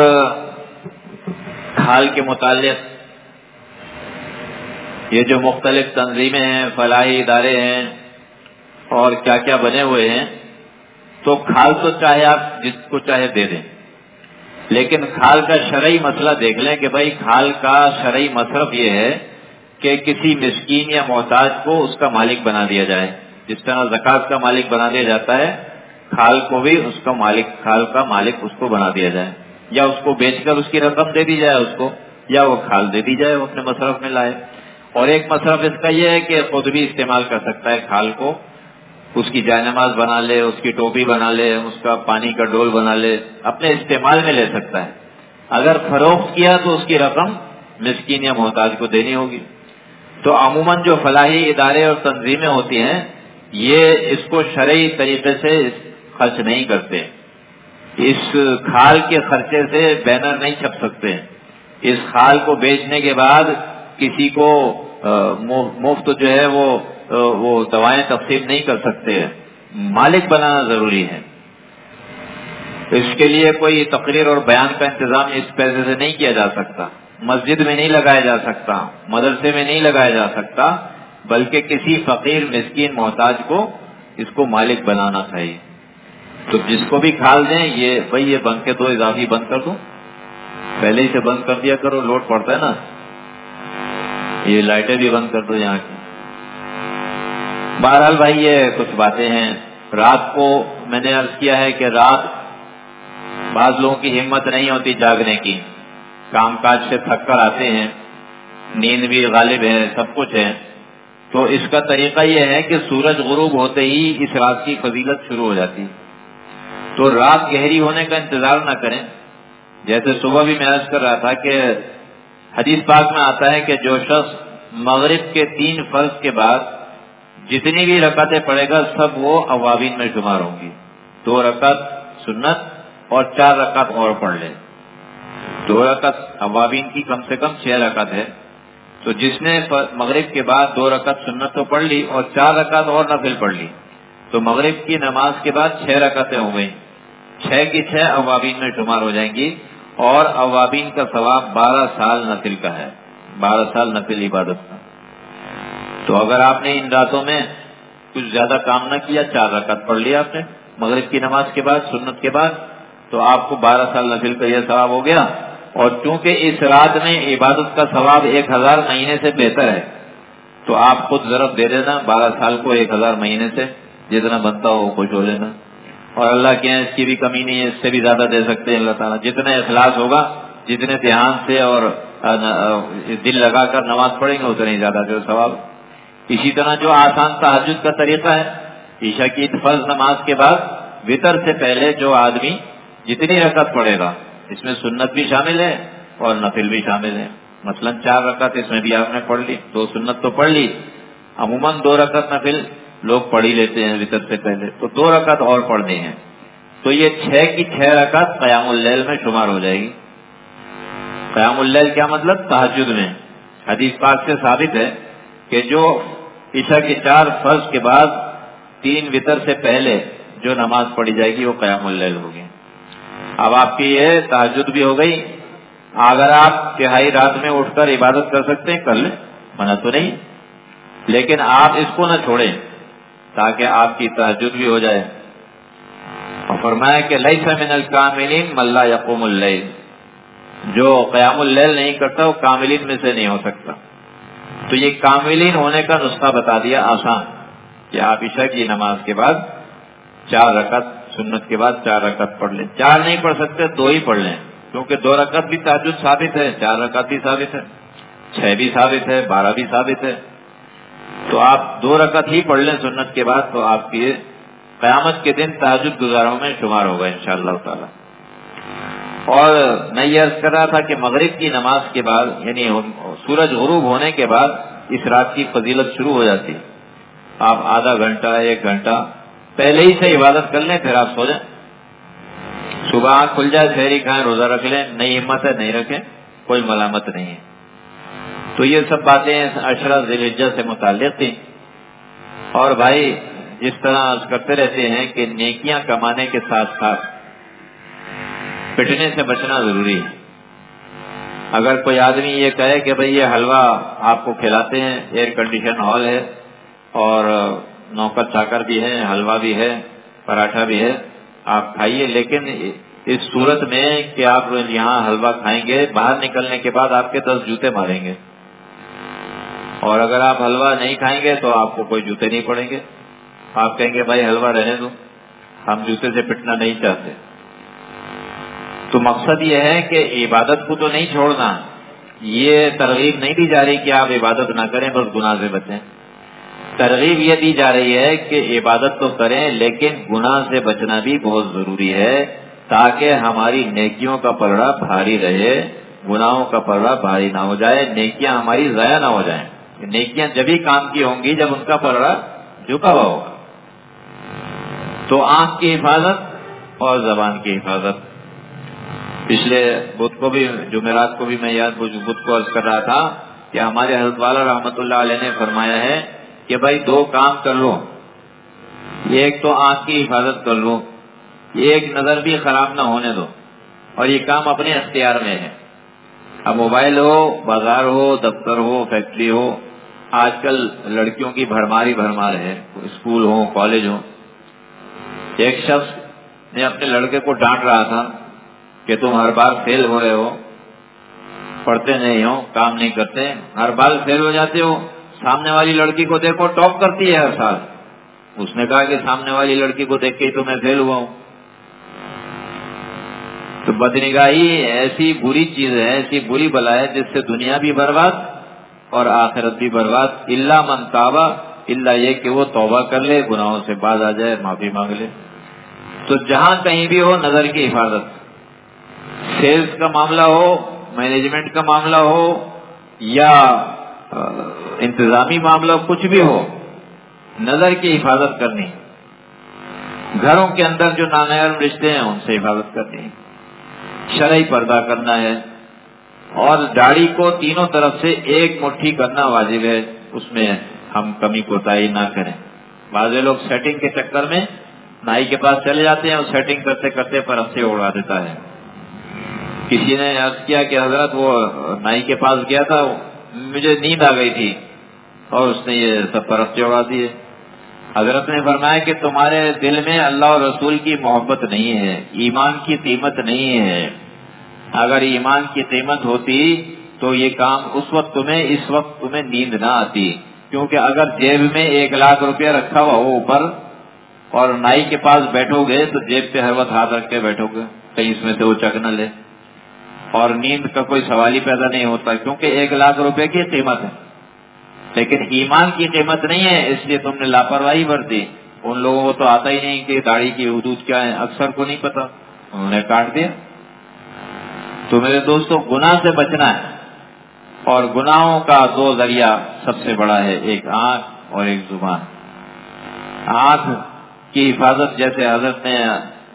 حال کے متعلق یہ جو مختلف تنظیمیں ہیں، فلاحی ادارے ہیں اور کیا کیا بنے ہوئے ہیں، تو کھال تو چاہے آپ جس کو چاہے دے دیں، لیکن کھال کا شرعی مسئلہ دیکھ لیں کہ بھائی کھال کا شرعی مصرف یہ ہے کہ کسی مسکین یا محتاج کو اس کا مالک بنا دیا جائے، جس طرح زکوٰۃ کا مالک بنا دیا جاتا ہے، کھال کو بھی اس کا مالک کھال کا مالک اس کو بنا دیا جائے، یا اس کو بیچ کر اس کی رقم دے دی جائے اس کو، یا وہ کھال دے دی جائے، وہ اپنے مصرف میں لائے۔ اور ایک مصرف اس کا یہ ہے کہ خود بھی استعمال کر سکتا ہے کھال کو، اس کی جائے نماز بنا لے، اس کی ٹوپی بنا لے، اس کا پانی کا ڈول بنا لے، اپنے استعمال میں لے سکتا ہے۔ اگر فروخت کیا تو اس کی رقم مسکین یا محتاج کو دینی ہوگی۔ تو عموماً جو فلاحی ادارے اور تنظیمیں ہوتی ہیں یہ اس کو شرعی طریقے سے خرچ نہیں کرتے، اس کھال کے خرچے سے بینر نہیں چھپ سکتے، اس کھال کو بیچنے کے بعد کسی کو مفت جو ہے وہ وہ دوائیں تقسیم نہیں کر سکتے، مالک بنانا ضروری ہے۔ اس کے لیے کوئی تقریر اور بیان کا انتظام اس پیسے سے نہیں کیا جا سکتا، مسجد میں نہیں لگایا جا سکتا، مدرسے میں نہیں لگایا جا سکتا، بلکہ کسی فقیر مسکین محتاج کو اس کو مالک بنانا چاہیے۔ تو جس کو بھی کھال دیں یہ بھائی یہ بند کے دو اضافی بند کر دو، پہلے ہی سے بند کر دیا کرو، لوڈ پڑتا ہے نا، یہ لائٹیں بھی بند کر دو یہاں کی۔ بہرحال بھائی یہ کچھ باتیں ہیں۔ رات کو میں نے عرض کیا ہے کہ رات بعض لوگوں کی ہمت نہیں ہوتی جاگنے کی، کام کاج سے تھک کر آتے ہیں، نیند بھی غالب ہے، سب کچھ ہے، تو اس کا طریقہ یہ ہے کہ سورج غروب ہوتے ہی اس رات کی فضیلت شروع ہو جاتی ہے۔ تو رات گہری ہونے کا انتظار نہ کریں، جیسے صبح بھی میں عرض کر رہا تھا کہ حدیث پاک میں آتا ہے کہ جو شخص مغرب کے تین فرض کے بعد جتنی بھی رکعتیں پڑھے گا سب وہ اوابین میں شمار ہوں گی، دو رکعت سنت اور چار رکعت اور پڑھ لیں، دو رکعت اوابین کی کم سے کم چھ رکعت ہے، تو جس نے مغرب کے بعد دو رکعت سنت تو پڑھ لی اور چار رکعت اور نفل پڑھ لی تو مغرب کی نماز کے بعد چھ رکعتیں ہو گئیں، چھ کی چھ اوابین میں شمار ہو جائیں گی، اور اوابین کا ثواب بارہ سال نفل کا ہے، بارہ سال نفل عبادت کا۔ تو اگر آپ نے ان راتوں میں کچھ زیادہ کام نہ کیا، چار رکعت پڑھ لیا آپ نے مغرب کی نماز کے بعد سنت کے بعد، تو آپ کو بارہ سال نفل کا یہ ثواب ہو گیا۔ اور چونکہ اس رات میں عبادت کا ثواب ایک ہزار مہینے سے بہتر ہے، تو آپ خود ضرب دے دینا بارہ سال کو ایک ہزار مہینے سے، جتنا بنتا ہو خوش ہو لینا۔ اور اللہ کے یہاں اس کی بھی کمی نہیں ہے، اس سے بھی زیادہ دے سکتے ہیں اللہ تعالیٰ، جتنے اخلاص ہوگا، جتنے دھیان سے اور دل لگا کر نماز پڑھیں گے اتنے ہی زیادہ جو ثواب۔ اسی طرح جو آسان تہجد کا طریقہ ہے، عشاء کی فرض نماز کے بعد وتر سے پہلے جو آدمی جتنی رکعت پڑھے گا، اس میں سنت بھی شامل ہے اور نفل بھی شامل ہے، مثلا چار رکعت اس میں بھی آپ نے پڑھ لی، دو سنت تو پڑھ لی، عموماً دو رکعت نفل لوگ پڑھ ہی لیتے ہیں وتر سے پہلے، تو دو رکعت اور پڑھنی ہے، تو یہ چھ کی چھ رکعت قیام اللیل میں شمار ہو جائے گی. قیام اللیل کیا مطلب؟ تہجد میں. حدیث پاک سے ثابت ہے کہ جو عشاء کی چار فرض کے بعد تین وتر سے پہلے جو نماز پڑھی جائے گی وہ قیام اللیل ہوگی. اب آپ کی یہ تہجد بھی ہو گئی. اگر آپ تہائی رات میں اٹھ کر عبادت کر سکتے ہیں کر لیں، منع تو نہیں، لیکن آپ اس کو نہ چھوڑیں تاکہ آپ کی تہجد بھی ہو جائے. اور فرمایا کہ لیس من الکاملین من لا یقوم اللیل، جو قیام اللیل نہیں کرتا وہ کاملین میں سے نہیں ہو سکتا. تو یہ کاملین ہونے کا نسخہ بتا دیا آسان، کہ آپ عشاء کی نماز کے بعد چار رکعت، سنت کے بعد چار رکعت پڑھ لیں. چار نہیں پڑھ سکتے دو ہی پڑھ لیں، کیونکہ دو رکعت بھی تہجد ثابت ہے، چار رکعت بھی ثابت ہے، چھ بھی ثابت ہے، بارہ بھی ثابت ہے. تو آپ دو رکعت ہی پڑھ لیں سنت کے بعد، تو آپ کی قیامت کے دن تہجد گزاروں میں شمار ہوگا انشاءاللہ تعالی. اور میں یہ عرض کر رہا تھا کہ مغرب کی نماز کے بعد، یعنی سورج غروب ہونے کے بعد اس رات کی فضیلت شروع ہو جاتی. آپ آدھا گھنٹہ ایک گھنٹہ پہلے ہی سے عبادت کر لیں، پھر آپ سو جائیں. صبح آنکھ کھل جائے، سحری کھائیں، روزہ رکھ لیں، نہیں ہمت ہے نہیں رکھیں، کوئی ملامت نہیں ہے. تو یہ سب باتیں عشرہ ذی الحجہ سے متعلق تھیں. اور بھائی جس طرح عرض کرتے رہتے ہیں کہ نیکیاں کمانے کے ساتھ ساتھ پٹنے سے بچنا ضروری ہے. اگر کوئی آدمی یہ کہے کہ بھئی یہ حلوہ آپ کو کھلاتے ہیں، ایئر کنڈیشن ہال ہے اور نوکر چاکر بھی ہے، حلوہ بھی ہے، پراٹھا بھی ہے، آپ کھائیے، لیکن اس صورت میں کہ آپ یہاں حلوہ کھائیں گے، باہر نکلنے کے بعد آپ کے دس جوتے ماریں گے، اور اگر آپ حلوہ نہیں کھائیں گے تو آپ کو کوئی جوتے نہیں پڑیں گے. آپ کہیں گے بھائی حلوہ رہنے دو، ہم جوتے سے پٹنا نہیں چاہتے. تو مقصد یہ ہے کہ عبادت کو تو نہیں چھوڑنا، یہ ترغیب نہیں دی جا رہی کہ آپ عبادت نہ کریں بس گناہ سے بچیں. ترغیب یہ دی جا رہی ہے کہ عبادت تو کریں لیکن گناہ سے بچنا بھی بہت ضروری ہے، تاکہ ہماری نیکیوں کا پلڑا بھاری رہے، گناہوں کا پلڑا بھاری نہ ہو جائے، نیکیاں ہماری ضائع نہ ہو جائیں. نیکیاں جبھی کام کی ہوں گی جب ان کا پلڑا جھکا ہوا ہوگا. تو آنکھ کی حفاظت اور زبان کی حفاظت. پچھلے بدھ کو بھی جمعرات کو بھی میں یاد بدھ کو عرض کر رہا تھا کہ ہمارے حضرت والا رحمت اللہ علیہ نے فرمایا ہے کہ بھائی دو کام کر لو، ایک تو آنکھ کی حفاظت کر لو، ایک نظر بھی خراب نہ ہونے دو، اور یہ کام اپنے اختیار میں ہے. اب موبائل ہو، بازار ہو، دفتر ہو، فیکٹری ہو، آج کل لڑکیوں کی بھرماری بھرمار ہے، اسکول ہو، کالج ہو. ایک شخص نے اپنے لڑکے کو ڈانٹ رہا تھا کہ تم ہر بار فیل ہو رہے ہو، پڑھتے نہیں ہو، کام نہیں کرتے، ہر بار فیل ہو جاتے ہو. سامنے والی لڑکی کو دیکھو ٹاپ کرتی ہے ہر سال. اس نے کہا کہ سامنے والی لڑکی کو دیکھ کے ہی تو میں فیل ہوا ہوں. تو بدنگاہی ایسی بری چیز ہے، ایسی بری بلا ہے جس سے دنیا بھی برباد اور آخرت بھی برباد. الا من تابا، الا یہ کہ وہ توبہ کر لے، گناہوں سے باز آ جائے، معافی مانگ لے. تو جہاں کہیں بھی ہو نظر کی حفاظت، سیلز کا معاملہ ہو، مینجمنٹ کا معاملہ ہو یا انتظامی معاملہ کچھ بھی ہو، نظر کی حفاظت کرنی. گھروں کے اندر جو نانیال رشتے ہیں ان سے حفاظت کرنی، شرعی پردہ کرنا ہے، اور داڑھی کو تینوں طرف سے ایک مٹھی کرنا واجب ہے، اس میں ہم کمی کوتاہی نہ کریں. بعض لوگ سیٹنگ کے چکر میں نائی کے پاس چلے جاتے ہیں اور سیٹنگ کرتے کرتے پر سے اڑا دیتا ہے. کسی نے عرض کیا کہ حضرت وہ نائی کے پاس گیا تھا، مجھے نیند آ گئی تھی اور اس نے یہ سب پرفتے اڑا دیے. حضرت نے فرمایا کہ تمہارے دل میں اللہ اور رسول کی محبت نہیں ہے، ایمان کی قیمت نہیں ہے. اگر ایمان کی قیمت ہوتی تو یہ کام اس وقت تمہیں اس وقت تمہیں نیند نہ آتی. کیونکہ اگر جیب میں ایک لاکھ روپیہ رکھا ہوا ہو اوپر اور نائی کے پاس بیٹھو گے تو جیب پہ ہر وقت ہاتھ رکھ کے بیٹھو گے، کہیں اس میں سے وہ چک نہ لے، اور نیند کا کوئی سوال ہی پیدا نہیں ہوتا، کیونکہ ایک لاکھ روپے کی قیمت ہے. لیکن ایمان کی قیمت نہیں ہے، اس لیے تم نے لاپرواہی برتی. ان لوگوں کو تو آتا ہی نہیں کہ داڑھی کی حدود کیا ہے، اکثر کو نہیں پتا، انہوں نے کاٹ دیا. تو میرے دوستو گناہ سے بچنا ہے، اور گناہوں کا دو ذریعہ سب سے بڑا ہے، ایک آنکھ اور ایک زبان. آنکھ کی حفاظت جیسے حضرت نے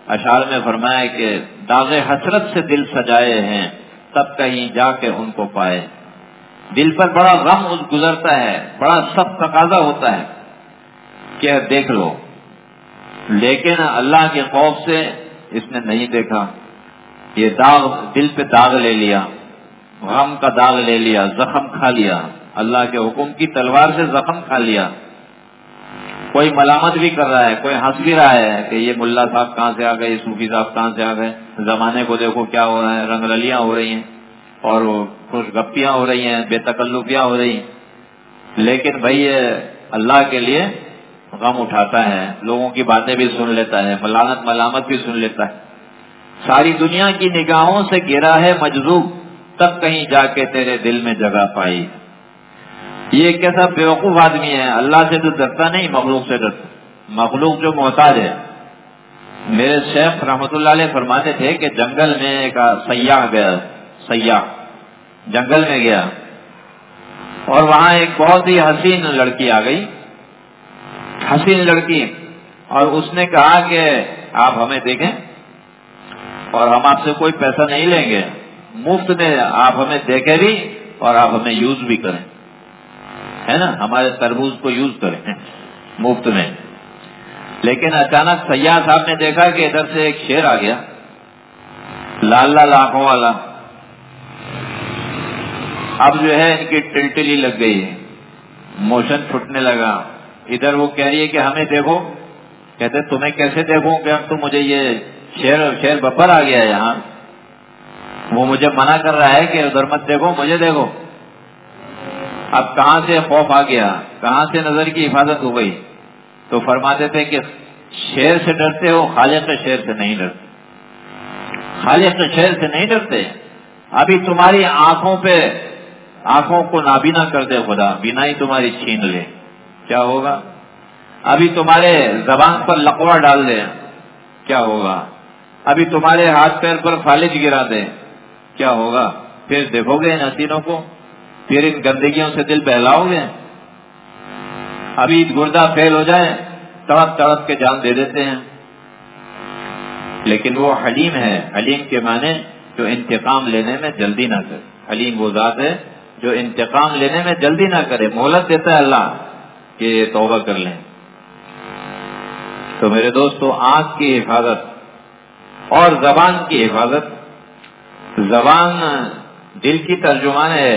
اشعار میں فرمایا کہ داغ حسرت سے دل سجائے ہیں تب کہیں جا کے ان کو پائے. دل پر بڑا غم گزرتا ہے, بڑا سخت تقاضا ہوتا ہے کہ دیکھ لو, لیکن اللہ کے خوف سے اس نے نہیں دیکھا. یہ داغ دل پہ داغ لے لیا, غم کا داغ لے لیا, زخم کھا لیا, اللہ کے حکم کی تلوار سے زخم کھا لیا. کوئی ملامت بھی کر رہا ہے, کوئی ہنس بھی رہا ہے کہ یہ ملا صاحب کہاں سے آ گئے, صوفی صاحب کہاں سے آ گئے, زمانے کو دیکھو کیا ہو رہا ہے, رنگ رلیاں ہو رہی ہیں اور خوش گپیاں ہو رہی ہیں, بے تکلفیاں ہو رہی ہیں. لیکن بھائی یہ اللہ کے لیے غم اٹھاتا ہے, لوگوں کی باتیں بھی سن لیتا ہے, ملامت ملامت بھی سن لیتا ہے. ساری دنیا کی نگاہوں سے گرا ہے مجذوب, تب کہیں جا کے تیرے دل میں جگہ پائی. یہ کیسا بیوقوف آدمی ہے, اللہ سے تو ڈرتا نہیں, مخلوق سے ڈرتا. مخلوق جو محتاج ہے. میرے شیخ رحمت اللہ علیہ فرماتے تھے کہ جنگل میں ایک سیاح گیا, سیاح جنگل میں گیا اور وہاں ایک بہت ہی حسین لڑکی آ گئی, حسین لڑکی, اور اس نے کہا کہ آپ ہمیں دیکھیں اور ہم آپ سے کوئی پیسہ نہیں لیں گے, مفت میں آپ ہمیں دیکھیں بھی اور آپ ہمیں یوز بھی کریں, ہے نا, ہمارے تربوز کو یوز کریں مفت میں. لیکن اچانک سیاح صاحب نے دیکھا کہ ادھر سے ایک شیر آ گیا, لال لال آنکھوں والا. اب جو ہے ان کی ٹلٹلی لگ گئی, موشن چھٹنے لگا. ادھر وہ کہہ رہی ہے کہ ہمیں دیکھو, کہتے تمہیں کیسے دیکھوں کہ اب تو مجھے یہ شیر شیر ببر آ گیا ہے یہاں, وہ مجھے منع کر رہا ہے کہ ادھر مت دیکھو, مجھے دیکھو. اب کہاں سے خوف آ گیا, کہاں سے نظر کی حفاظت ہو گئی. تو فرماتے تھے کہ شیر سے ڈرتے ہو, خالق کے شیر سے نہیں ڈرتے, خالق کے شیر سے نہیں ڈرتے. ابھی تمہاری آنکھوں پہ آنکھوں کو نابینا کر دے خدا, بینائی تمہاری چھین لے, کیا ہوگا؟ ابھی تمہارے زبان پر لقوہ ڈال دے, کیا ہوگا؟ ابھی تمہارے ہاتھ پیر پر فالج گرا دے, کیا ہوگا؟ پھر دیکھو گے ان حسینوں کو, پھر ان گندگیوں سے دل بہلاؤ گے. ابھی گردہ فیل ہو جائے, تڑپ تڑپ کے جان دے دیتے ہیں. لیکن وہ حلیم ہے, حلیم کے معنی جو انتقام لینے میں جلدی نہ کرے. حلیم وہ ذات ہے جو انتقام لینے میں جلدی نہ کرے, مہلت دیتا ہے اللہ کہ یہ توبہ کر لیں. تو میرے دوستو, آنکھ کی حفاظت اور زبان کی حفاظت. زبان دل کی ترجمان ہے.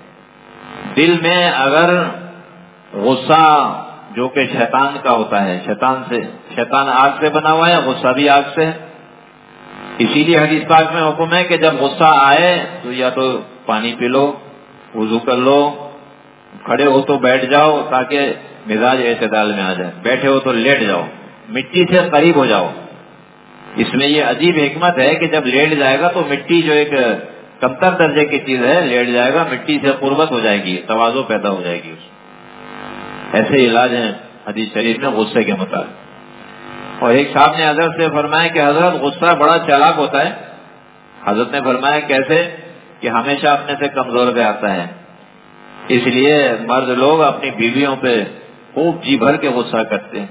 دل میں اگر غصہ جو کہ شیطان کا ہوتا ہے, شیطان سے شیطان آگ سے بنا ہوا ہے, غصہ بھی آگ سے. اسی لیے حدیث پاک میں حکم ہے کہ جب غصہ آئے تو یا تو پانی پی لو, وضو کر لو, کھڑے ہو تو بیٹھ جاؤ تاکہ مزاج اعتدال میں آ جائے, بیٹھے ہو تو لیٹ جاؤ, مٹی سے قریب ہو جاؤ. اس میں یہ عجیب حکمت ہے کہ جب لیٹ جائے گا تو مٹی جو ایک کمتر درجے کی چیز ہے, لیٹ جائے گا, مٹی سے قربت ہو جائے گی, تواضع پیدا ہو جائے گی. ایسے علاج ہیں حدیث شریف میں غصے کے مطابق. اور ایک صاحب نے حضرت سے فرمایا کہ حضرت غصہ بڑا چالاک ہوتا ہے. حضرت نے فرمایا کیسے؟ کہ ہمیشہ اپنے سے کمزور پہ آتا ہے. اس لیے مرد لوگ اپنی بیویوں پہ خوب جی بھر کے غصہ کرتے ہیں,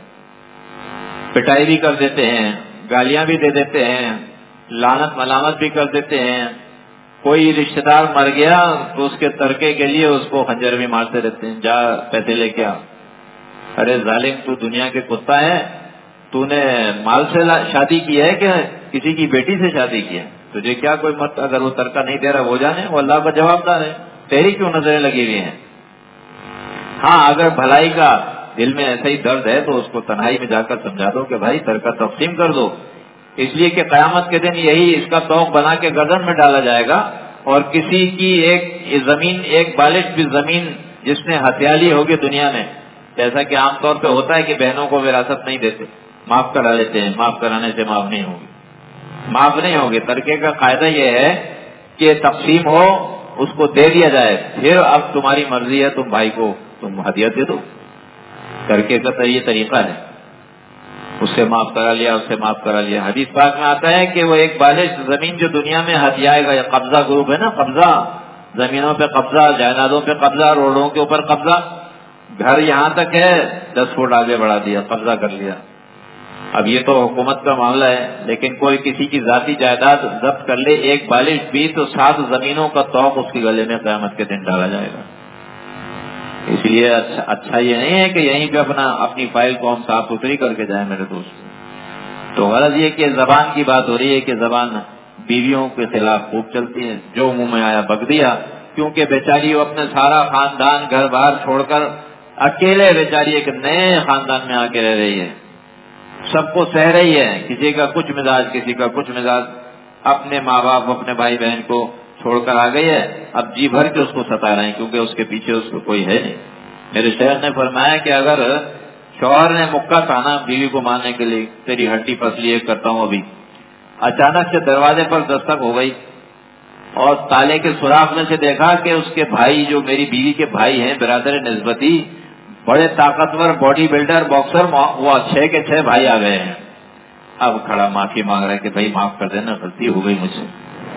پٹائی بھی کر دیتے ہیں, گالیاں بھی دے دیتے ہیں, لعنت ملامت بھی کر دیتے ہیں. کوئی رشتہ دار مر گیا تو اس کے ترکے کے لیے اس کو خنجر بھی مارتے رہتے ہیں, جا پیسے لے کے آ. ارے ظالم, تو دنیا کے کتا ہے, تو نے مال سے شادی کی ہے کہ کسی کی بیٹی سے شادی کی ہے؟ تجھے کیا کوئی مت, اگر وہ ترکہ نہیں دے رہا وہ جانے, وہ اللہ کا جواب دار ہے, تیری کیوں نظریں لگی ہوئی ہیں؟ ہاں, اگر بھلائی کا دل میں ایسا ہی درد ہے تو اس کو تنہائی میں جا کر سمجھا دو کہ بھائی ترکہ تقسیم کر دو. اس لیے کہ قیامت کے دن یہی اس کا توق بنا کے گردن میں ڈالا جائے گا, اور کسی کی ایک زمین, ایک بالش بھی زمین جس نے ہتھیالی ہوگی دنیا میں, جیسا کہ عام طور پہ ہوتا ہے کہ بہنوں کو وراثت نہیں دیتے, معاف کرا لیتے ہیں, معاف کرانے سے معاف نہیں ہوگی, معاف نہیں ہوگی. ترکے کا قاعدہ یہ ہے کہ تقسیم ہو, اس کو دے دیا جائے, پھر اب تمہاری مرضی ہے, تم بھائی کو تم ہدیہ دے دو. ترکے کا یہ طریقہ ہے, اس سے معاف کرا لیا, اس سے معاف کرا لیا. حدیث پاک میں آتا ہے کہ وہ ایک بالش زمین جو دنیا میں ہتھیائے گا, یا قبضہ گروپ ہے نا, قبضہ زمینوں پہ قبضہ, جائیدادوں پہ قبضہ, روڈوں کے اوپر قبضہ, گھر یہاں تک ہے, دس فٹ آگے بڑھا دیا, قبضہ کر لیا. اب یہ تو حکومت کا معاملہ ہے، لیکن کوئی کسی کی ذاتی جائیداد ضبط کر لے ایک بالش بھی تو سات زمینوں کا توق اس کے گلے میں قیامت کے دن ڈالا جائے گا۔ اس لیے اچھا, اچھا یہ نہیں ہے کہ یہیں پہ اپنا اپنی فائل کو ہم صاف ستھری کر کے جائیں میرے دوست۔ تو غرض یہ کہ زبان کی بات ہو رہی ہے کہ زبان بیویوں کے خلاف خوب چلتی ہے، جو منہ میں آیا بک دیا، کیونکہ بیچاری وہ اپنے سارا خاندان گھر بار چھوڑ کر اکیلے بیچاری ایک نئے خاندان میں آ کے رہ رہی ہے، سب کو سہ رہی ہے، کسی کا کچھ مزاج کسی کا کچھ مزاج، اپنے ماں باپ اپنے بھائی بہن کو چھوڑ کر آ گئی ہے، اب جی بھر کے اس کو ستا رہے ہیں کیونکہ اس کے پیچھے اس کو کوئی ہے نہیں۔ میرے شیخ نے فرمایا کہ اگر شوہر نے مکہ تانا بیوی کو مارنے کے لیے، تیری ہڈی پسلی ایک کرتا ہوں ابھی، اچانک سے دروازے پر دستک ہو گئی اور تالے کے سوراخ میں سے دیکھا کہ اس کے بھائی جو میری بیوی کے بھائی ہیں برادر نسبتی بڑے طاقتور باڈی بلڈر باکسر، وہ چھ کے چھ بھائی آ گئے ہیں، اب کھڑا معافی مانگ رہا ہے کہ بھائی معاف کر دینا، غلطی ہو گئی مجھ سے۔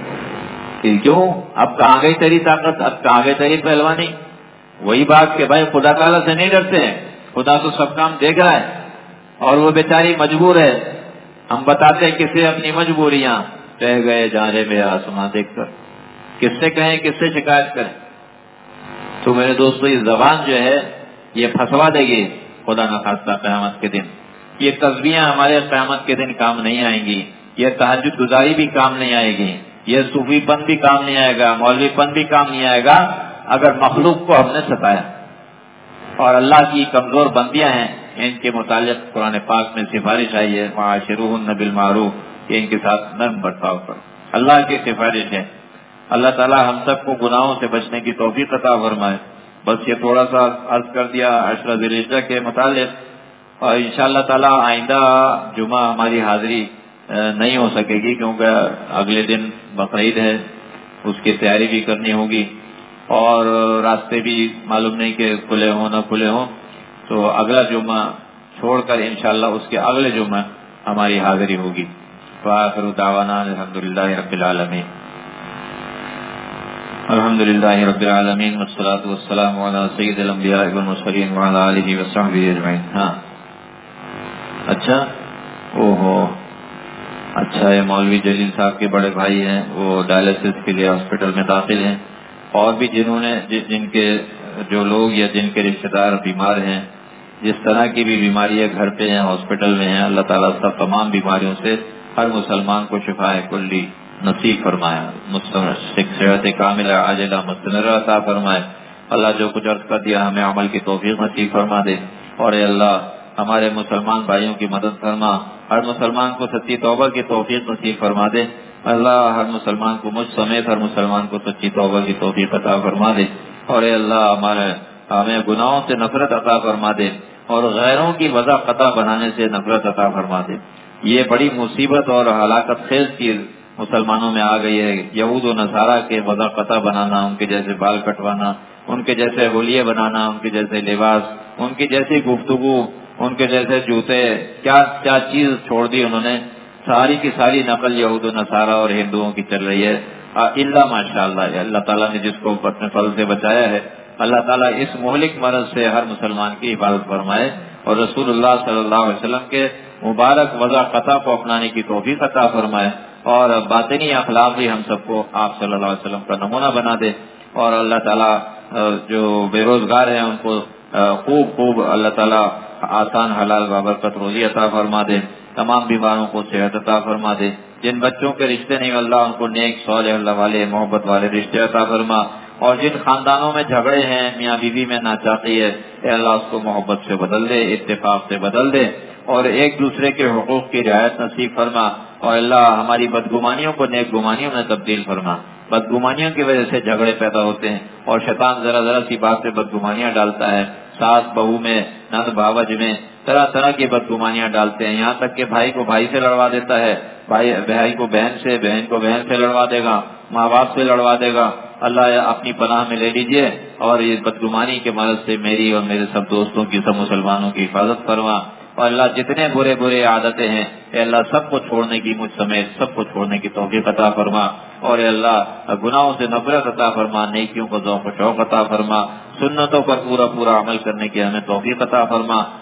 کیوں؟ اب کہاں گئی تیری طاقت، اب کہاں گئی تیری پہلوانی؟ وہی بات کہ بھائی خدا تعالیٰ سے نہیں ڈرتے ہیں، خدا تو سب کام دیکھ رہا ہے اور وہ بیچاری مجبور ہے۔ ہم بتاتے ہیں کس سے اپنی مجبوریاں، رہ گئے جانے میں آسماں دیکھ کر، کس سے کہیں کس سے شکایت کریں؟ تو میرے دوستو یہ زبان جو ہے یہ پھنسوا دے گی خدا نخواستہ قیامت کے دن۔ یہ تسبیحیں ہمارے قیامت کے دن کام نہیں آئیں گی، یہ تہجد گزاری بھی کام نہیں آئے گی، یہ صوفی پن بھی کام نہیں آئے گا، مولوی پن بھی کام نہیں آئے گا اگر مخلوق کو ہم نے ستایا۔ اور اللہ کی کمزور بندیاں ہیں، ان کے متعلق قرآن پاک میں سفارش آئی ہے، معاشروہن بالمعروف، کہ ان کے ساتھ نرم برتاؤ کرو، اللہ کی سفارش ہے۔ اللہ تعالی ہم سب کو گناہوں سے بچنے کی توفیق عطا فرمائے۔ بس یہ تھوڑا سا عرض کر دیا عشرہ ذی الحجہ کے متعلق، اور انشاءاللہ تعالی آئندہ جمعہ ہماری حاضری نہیں ہو سکے گی کیونکہ اگلے دن بقرعید ہے، اس کی تیاری بھی کرنی ہوگی اور راستے بھی معلوم نہیں کہ کھلے ہوں نہ کھلے ہوں، تو اگلا جمعہ چھوڑ کر انشاءاللہ اس کے اگلے جمعہ ہماری حاضری ہوگی۔ وآخر دعوانا الحمدللہ رب العالمین، الحمدللہ رب العالمین، والصلاة والسلام علی سید الانبیاء والمرسلین وعلی آلہ وصحبہ اجمعین۔ ہاں اچھا، اوہو اچھا، یہ مولوی جلیل صاحب کے بڑے بھائی ہیں، وہ ڈائلسس کے لیے ہاسپٹل میں داخل ہیں، اور بھی جنہوں نے جن کے جو لوگ یا جن کے رشتہ دار بیمار ہیں، جس طرح کی بھی بیماری ہے، گھر پہ ہیں ہاسپٹل میں ہیں، اللہ تعالیٰ سب تمام بیماریوں سے ہر مسلمان کو شفا کلی نصیب فرمایا، صحت کاملہ عاجلہ مستمرہ عطا فرمائے۔ اللہ جو کچھ عرض کر دیا ہمیں عمل کی توفیق نصیب فرما دے، اور اے اللہ ہمارے مسلمان بھائیوں کی مدد فرما، ہر مسلمان کو سچی توبہ کی توفیق نصیب فرما دے۔ اللہ ہر مسلمان کو مجھ سمیت ہر مسلمان کو سچی توبہ کی توفیق عطا فرما دے، اور اے اللہ ہمارے ہمیں گناہوں سے نفرت عطا فرما دے اور غیروں کی وضع قطع بنانے سے نفرت عطا فرما دے۔ یہ بڑی مصیبت اور ہلاکت خیز چیز مسلمانوں میں آ گئی ہے، یہود و نصارہ کے وضع قطع بنانا، ان کے جیسے بال کٹوانا، ان کے جیسے ہولیے بنانا، ان کے جیسے لباس، ان کی جیسی گفتگو، ان کے جیسے جوتے، کیا کیا چیز چھوڑ دی انہوں نے، ساری کی ساری نقل یہود و نصارہ اور ہندوؤں کی چل رہی ہے۔ اللہ ماشاء اللہ، اللہ تعالیٰ نے جس کو اپنے فضل سے بچایا ہے، اللہ تعالیٰ اس مہلک مرض سے ہر مسلمان کی حفاظت فرمائے، اور رسول اللہ صلی اللہ علیہ وسلم کے مبارک وضع قطع کو اپنانے کی توفیق عطا فرمائے، اور باطنی اخلاق بھی ہم سب کو آپ صلی اللہ علیہ وسلم کا نمونہ بنا دے، اور اللہ تعالیٰ جو بے روزگار ہیں ان کو خوب خوب اللہ تعالیٰ آسان حلال بابرکت روزی عطا فرما دے، تمام بیماروں کو صحت عطا فرما دے، جن بچوں کے رشتے نہیں اللہ ان کو نیک صالح اللہ والے محبت والے رشتے عطا فرما، اور جن خاندانوں میں جھگڑے ہیں، میاں بیوی میں ناچاقی ہے، اے اللہ اس کو محبت سے بدل دے، اتفاق سے بدل دے، اور ایک دوسرے کے حقوق کی رعایت نصیب فرما، اور اللہ ہماری بدگمانیوں کو نیک گمانیوں میں تبدیل فرما۔ بدگمانیوں کی وجہ سے جھگڑے پیدا ہوتے ہیں، اور شیطان ذرا ذرا سی بات پہ بدگمانیاں ڈالتا ہے، ساس بہو میں، نند بھاوج میں طرح طرح کی بدگمانیاں ڈالتے ہیں، یہاں تک کہ بھائی کو بھائی سے لڑوا دیتا ہے، بھائی بھائی کو بہن سے، بہن کو بہن سے لڑوا دے گا، ماں باپ سے لڑوا دے گا۔ اللہ اپنی پناہ میں لے لیجئے، اور یہ بدگمانی کے مرض سے میری اور میرے سب دوستوں کی، سب مسلمانوں کی حفاظت فرما، اور اللہ جتنے برے برے عادتیں ہیں اے اللہ سب کو چھوڑنے کی، مجھ سمیت سب کو چھوڑنے کی توفیق عطا فرما، اور اے اللہ گناہوں سے نفرت عطا فرما، نیکیوں کو ذوق و شوق عطا فرما، سنتوں پر پورا پورا عمل کرنے کی ہمیں توفیق عطا فرما،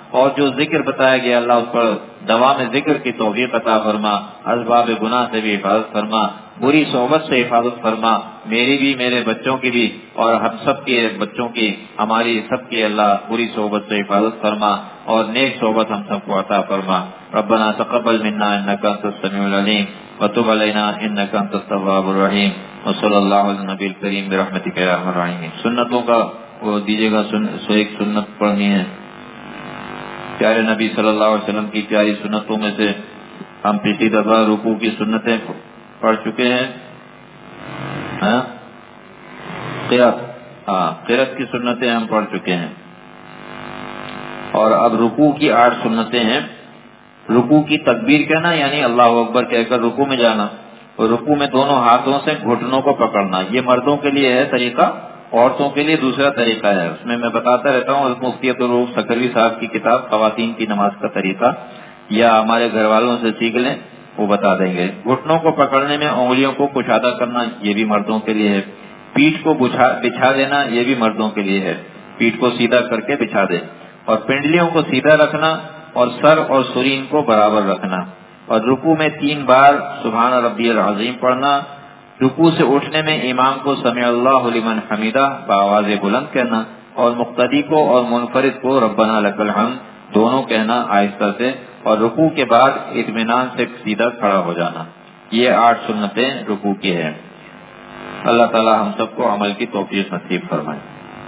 اور جو ذکر بتایا گیا اللہ اس پر دوام ذکر کی توفیق عطا فرما، اسباب گناہ سے بھی حفاظت فرما، بری صحبت سے حفاظت فرما، میری بھی میرے بچوں کی بھی اور ہم سب کے بچوں کی، ہماری سب کی اللہ بری صحبت سے حفاظت فرما اور نیک صحبت ہم سب کو عطا فرما۔ ربنا تقبل منا انك انت السميع العليم وتب علينا انك انت التواب الرحيم وصلی اللہ علی النبی الکریم برحمتک یا ارحم الراحمین۔ سنتوں کا وہ دیجیے گا، سن سو ایک سنت پڑھنی ہے پیارے نبی صلی اللہ علیہ وسلم کی پیاری سنتوں میں سے ہم پچھلی دفعہ رکوع کی سنتیں پڑھ چکے ہیں، ہاں قرات ہاں قرات کی سنتیں ہم پڑھ چکے ہیں، اور اب رکوع کی آٹھ سنتیں ہیں۔ رکوع کی تکبیر کہنا یعنی اللہ اکبر کہہ کر رکوع میں جانا، اور رکوع میں دونوں ہاتھوں سے گھٹنوں کو پکڑنا، یہ مردوں کے لیے ہے طریقہ، عورتوں کے لیے دوسرا طریقہ ہے۔ اس میں میں بتاتا رہتا ہوں، مفتیت الروح سکروی صاحب کی کتاب خواتین کی نماز کا طریقہ، یا ہمارے گھر والوں سے سیکھ لیں، وہ بتا دیں گے۔ گھٹنوں کو پکڑنے میں انگلیوں کو کشادہ کرنا یہ بھی مردوں کے لیے ہے، پیٹھ کو بچھا دینا یہ بھی مردوں کے لیے ہے، پیٹھ کو سیدھا کر کے بچھا دے، اور پنڈلیوں کو سیدھا رکھنا اور سر اور سرین کو برابر رکھنا، اور رکوع میں تین بار سبحان ربی العظیم پڑھنا، رکوع سے اٹھنے میں امام کو سمع اللہ لمن حمیدہ بآواز بلند کہنا، اور مقتدی کو اور منفرد کو ربنا لک الحمد دونوں کہنا آہستہ سے، اور رکوع کے بعد اطمینان سے سیدھا کھڑا ہو جانا۔ یہ آٹھ سنتیں رکوع کی ہیں۔ اللہ تعالی ہم سب کو عمل کی توفیق نصیب فرمائے۔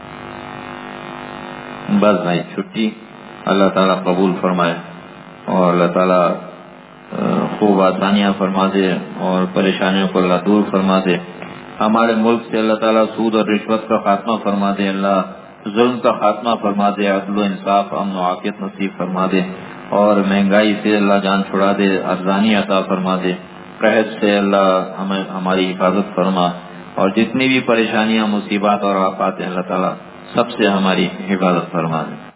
بس بھائی چھٹی، اللہ تعالیٰ قبول فرمائے اور اللہ تعالیٰ خوب آسانیاں فرما دے اور پریشانیوں کو اللہ دور فرما دے۔ ہمارے ملک سے اللہ تعالیٰ سود اور رشوت کا خاتمہ فرما دے، اللہ ظلم کا خاتمہ فرما دے، عدل و انصاف امن و عافیت نصیب فرما دے، اور مہنگائی سے اللہ جان چھڑا دے، ارزانی عطا فرما دے، قحط سے اللہ ہمیں ہماری حفاظت فرما، اور جتنی بھی پریشانیاں مصیبات اور آفات ہیں اللہ تعالیٰ سب سے ہماری حفاظت فرما دے۔